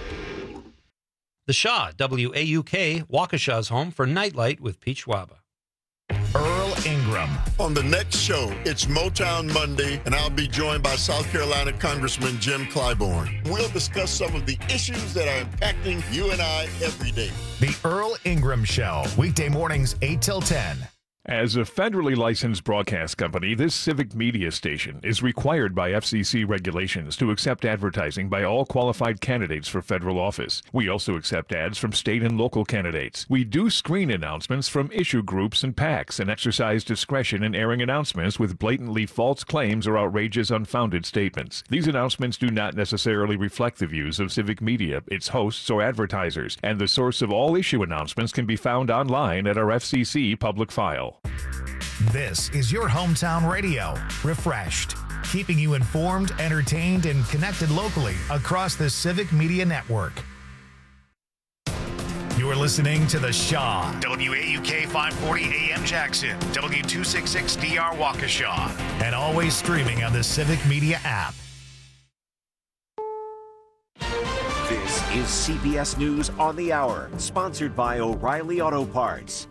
[SPEAKER 2] The Shaw, WAUK, Waukesha's home for Nightlight with Pete Schwaba.
[SPEAKER 7] Earl Ingram.
[SPEAKER 9] On the next show, it's Motown Monday, and I'll be joined by South Carolina Congressman Jim Clyburn. We'll discuss some of the issues that are impacting you and I every day.
[SPEAKER 7] The Earl Ingram Show, weekday mornings 8 till 10.
[SPEAKER 5] As a federally licensed broadcast company, this civic media station is required by FCC regulations to accept advertising by all qualified candidates for federal office. We also accept ads from state and local candidates. We do screen announcements from issue groups and PACs and exercise discretion in airing announcements with blatantly false claims or outrageous, unfounded statements. These announcements do not necessarily reflect the views of civic media, its hosts, or advertisers, and the source of all issue announcements can be found online at our FCC public file.
[SPEAKER 7] This is your hometown radio, refreshed, keeping you informed, entertained, and connected locally across the Civic Media Network. You are listening to The Shaw, WAUK 540 AM Jackson, W266DR Waukesha, and always streaming on the Civic Media app.
[SPEAKER 17] This is CBS News on the Hour, sponsored by O'Reilly Auto Parts.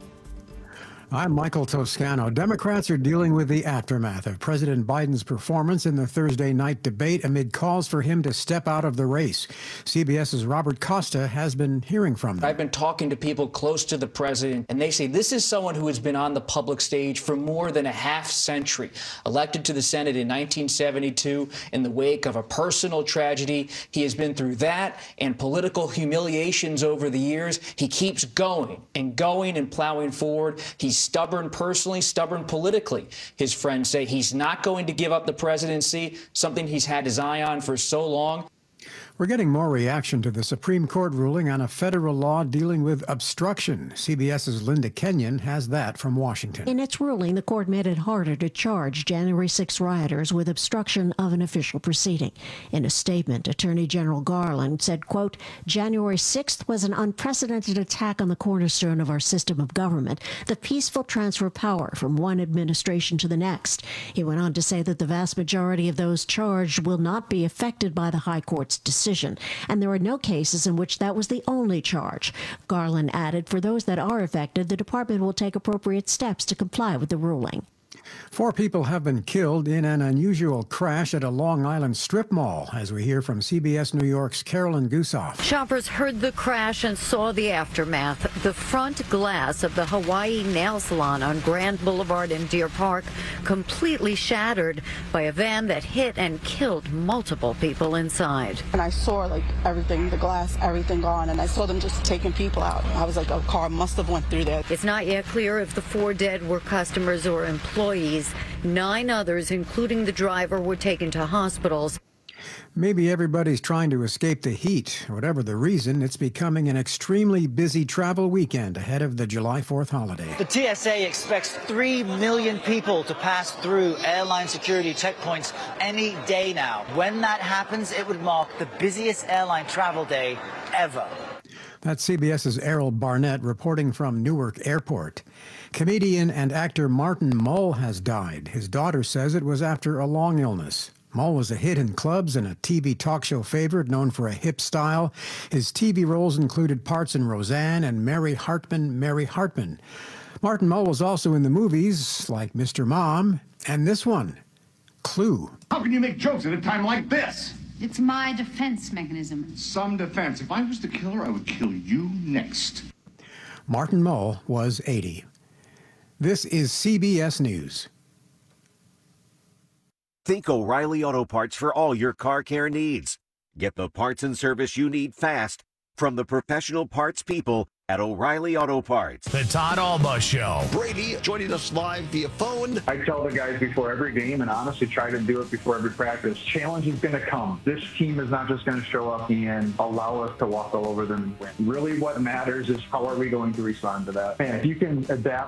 [SPEAKER 18] I'm Michael Toscano. Democrats are dealing with the aftermath of President Biden's performance in the Thursday night debate amid calls for him to step out of the race. CBS's Robert Costa has been hearing from them.
[SPEAKER 19] I've been talking to people close to the president, and they say this is someone who has been on the public stage for more than a half century. Elected to the Senate in 1972 in the wake of a personal tragedy. He has been through that and political humiliations over the years. He keeps going and plowing forward. He's stubborn personally, stubborn politically. His friends say he's not going to give up the presidency, something he's had his eye on for so long.
[SPEAKER 18] We're getting more reaction to the Supreme Court ruling on a federal law dealing with obstruction. CBS's Linda Kenyon has that from Washington.
[SPEAKER 20] In its ruling, the court made it harder to charge January 6 rioters with obstruction of an official proceeding. In a statement, Attorney General Garland said, quote, January 6th was an unprecedented attack on the cornerstone of our system of government, the peaceful transfer of power from one administration to the next. He went on to say that the vast majority of those charged will not be affected by the high court's decision, and there are no cases in which that was the only charge. Garland added, for those that are affected, the department will take appropriate steps to comply with the ruling.
[SPEAKER 18] 4 people have been killed in an unusual crash at a Long Island strip mall, as we hear from CBS New York's Carolyn Gusoff.
[SPEAKER 21] Shoppers heard the crash and saw the aftermath. The front glass of the Hawaii nail salon on Grand Boulevard in Deer Park completely shattered by a van that hit and killed multiple people inside.
[SPEAKER 22] And I saw like everything, the glass, everything gone, and I saw them just taking people out. I was like, a car must have went through there.
[SPEAKER 21] It's not yet clear if the 4 dead were customers or employees. 9 others, including the driver, were taken to hospitals.
[SPEAKER 18] Maybe everybody's trying to escape the heat. Whatever the reason, it's becoming an extremely busy travel weekend ahead of the July 4th holiday.
[SPEAKER 23] The TSA expects 3 million people to pass through airline security checkpoints any day now. When that happens, it would mark the busiest airline travel day ever.
[SPEAKER 18] That's CBS's Errol Barnett reporting from Newark Airport. Comedian and actor Martin Mull has died. His daughter says it was after a long illness. Mull was a hit in clubs and a TV talk show favorite known for a hip style. His TV roles included parts in Roseanne and Mary Hartman. Martin Mull was also in the movies like Mr. Mom and this one, Clue.
[SPEAKER 6] How can you make jokes at a time like this?
[SPEAKER 8] It's my defense mechanism.
[SPEAKER 6] Some defense. If I was the killer, I would kill you next.
[SPEAKER 18] Martin Mull was 80. This is CBS News.
[SPEAKER 17] Think O'Reilly Auto Parts for all your car care needs. Get the parts and service you need fast from the professional parts people at O'Reilly Auto Parts.
[SPEAKER 7] The Todd Alba Show.
[SPEAKER 10] Brady joining us live via phone.
[SPEAKER 11] I tell the guys before every game, and honestly try to do it before every practice, challenge is going to come. This team is not just going to show up and allow us to walk all over them and win. Really what matters is how are we going to respond to that. And if you can adapt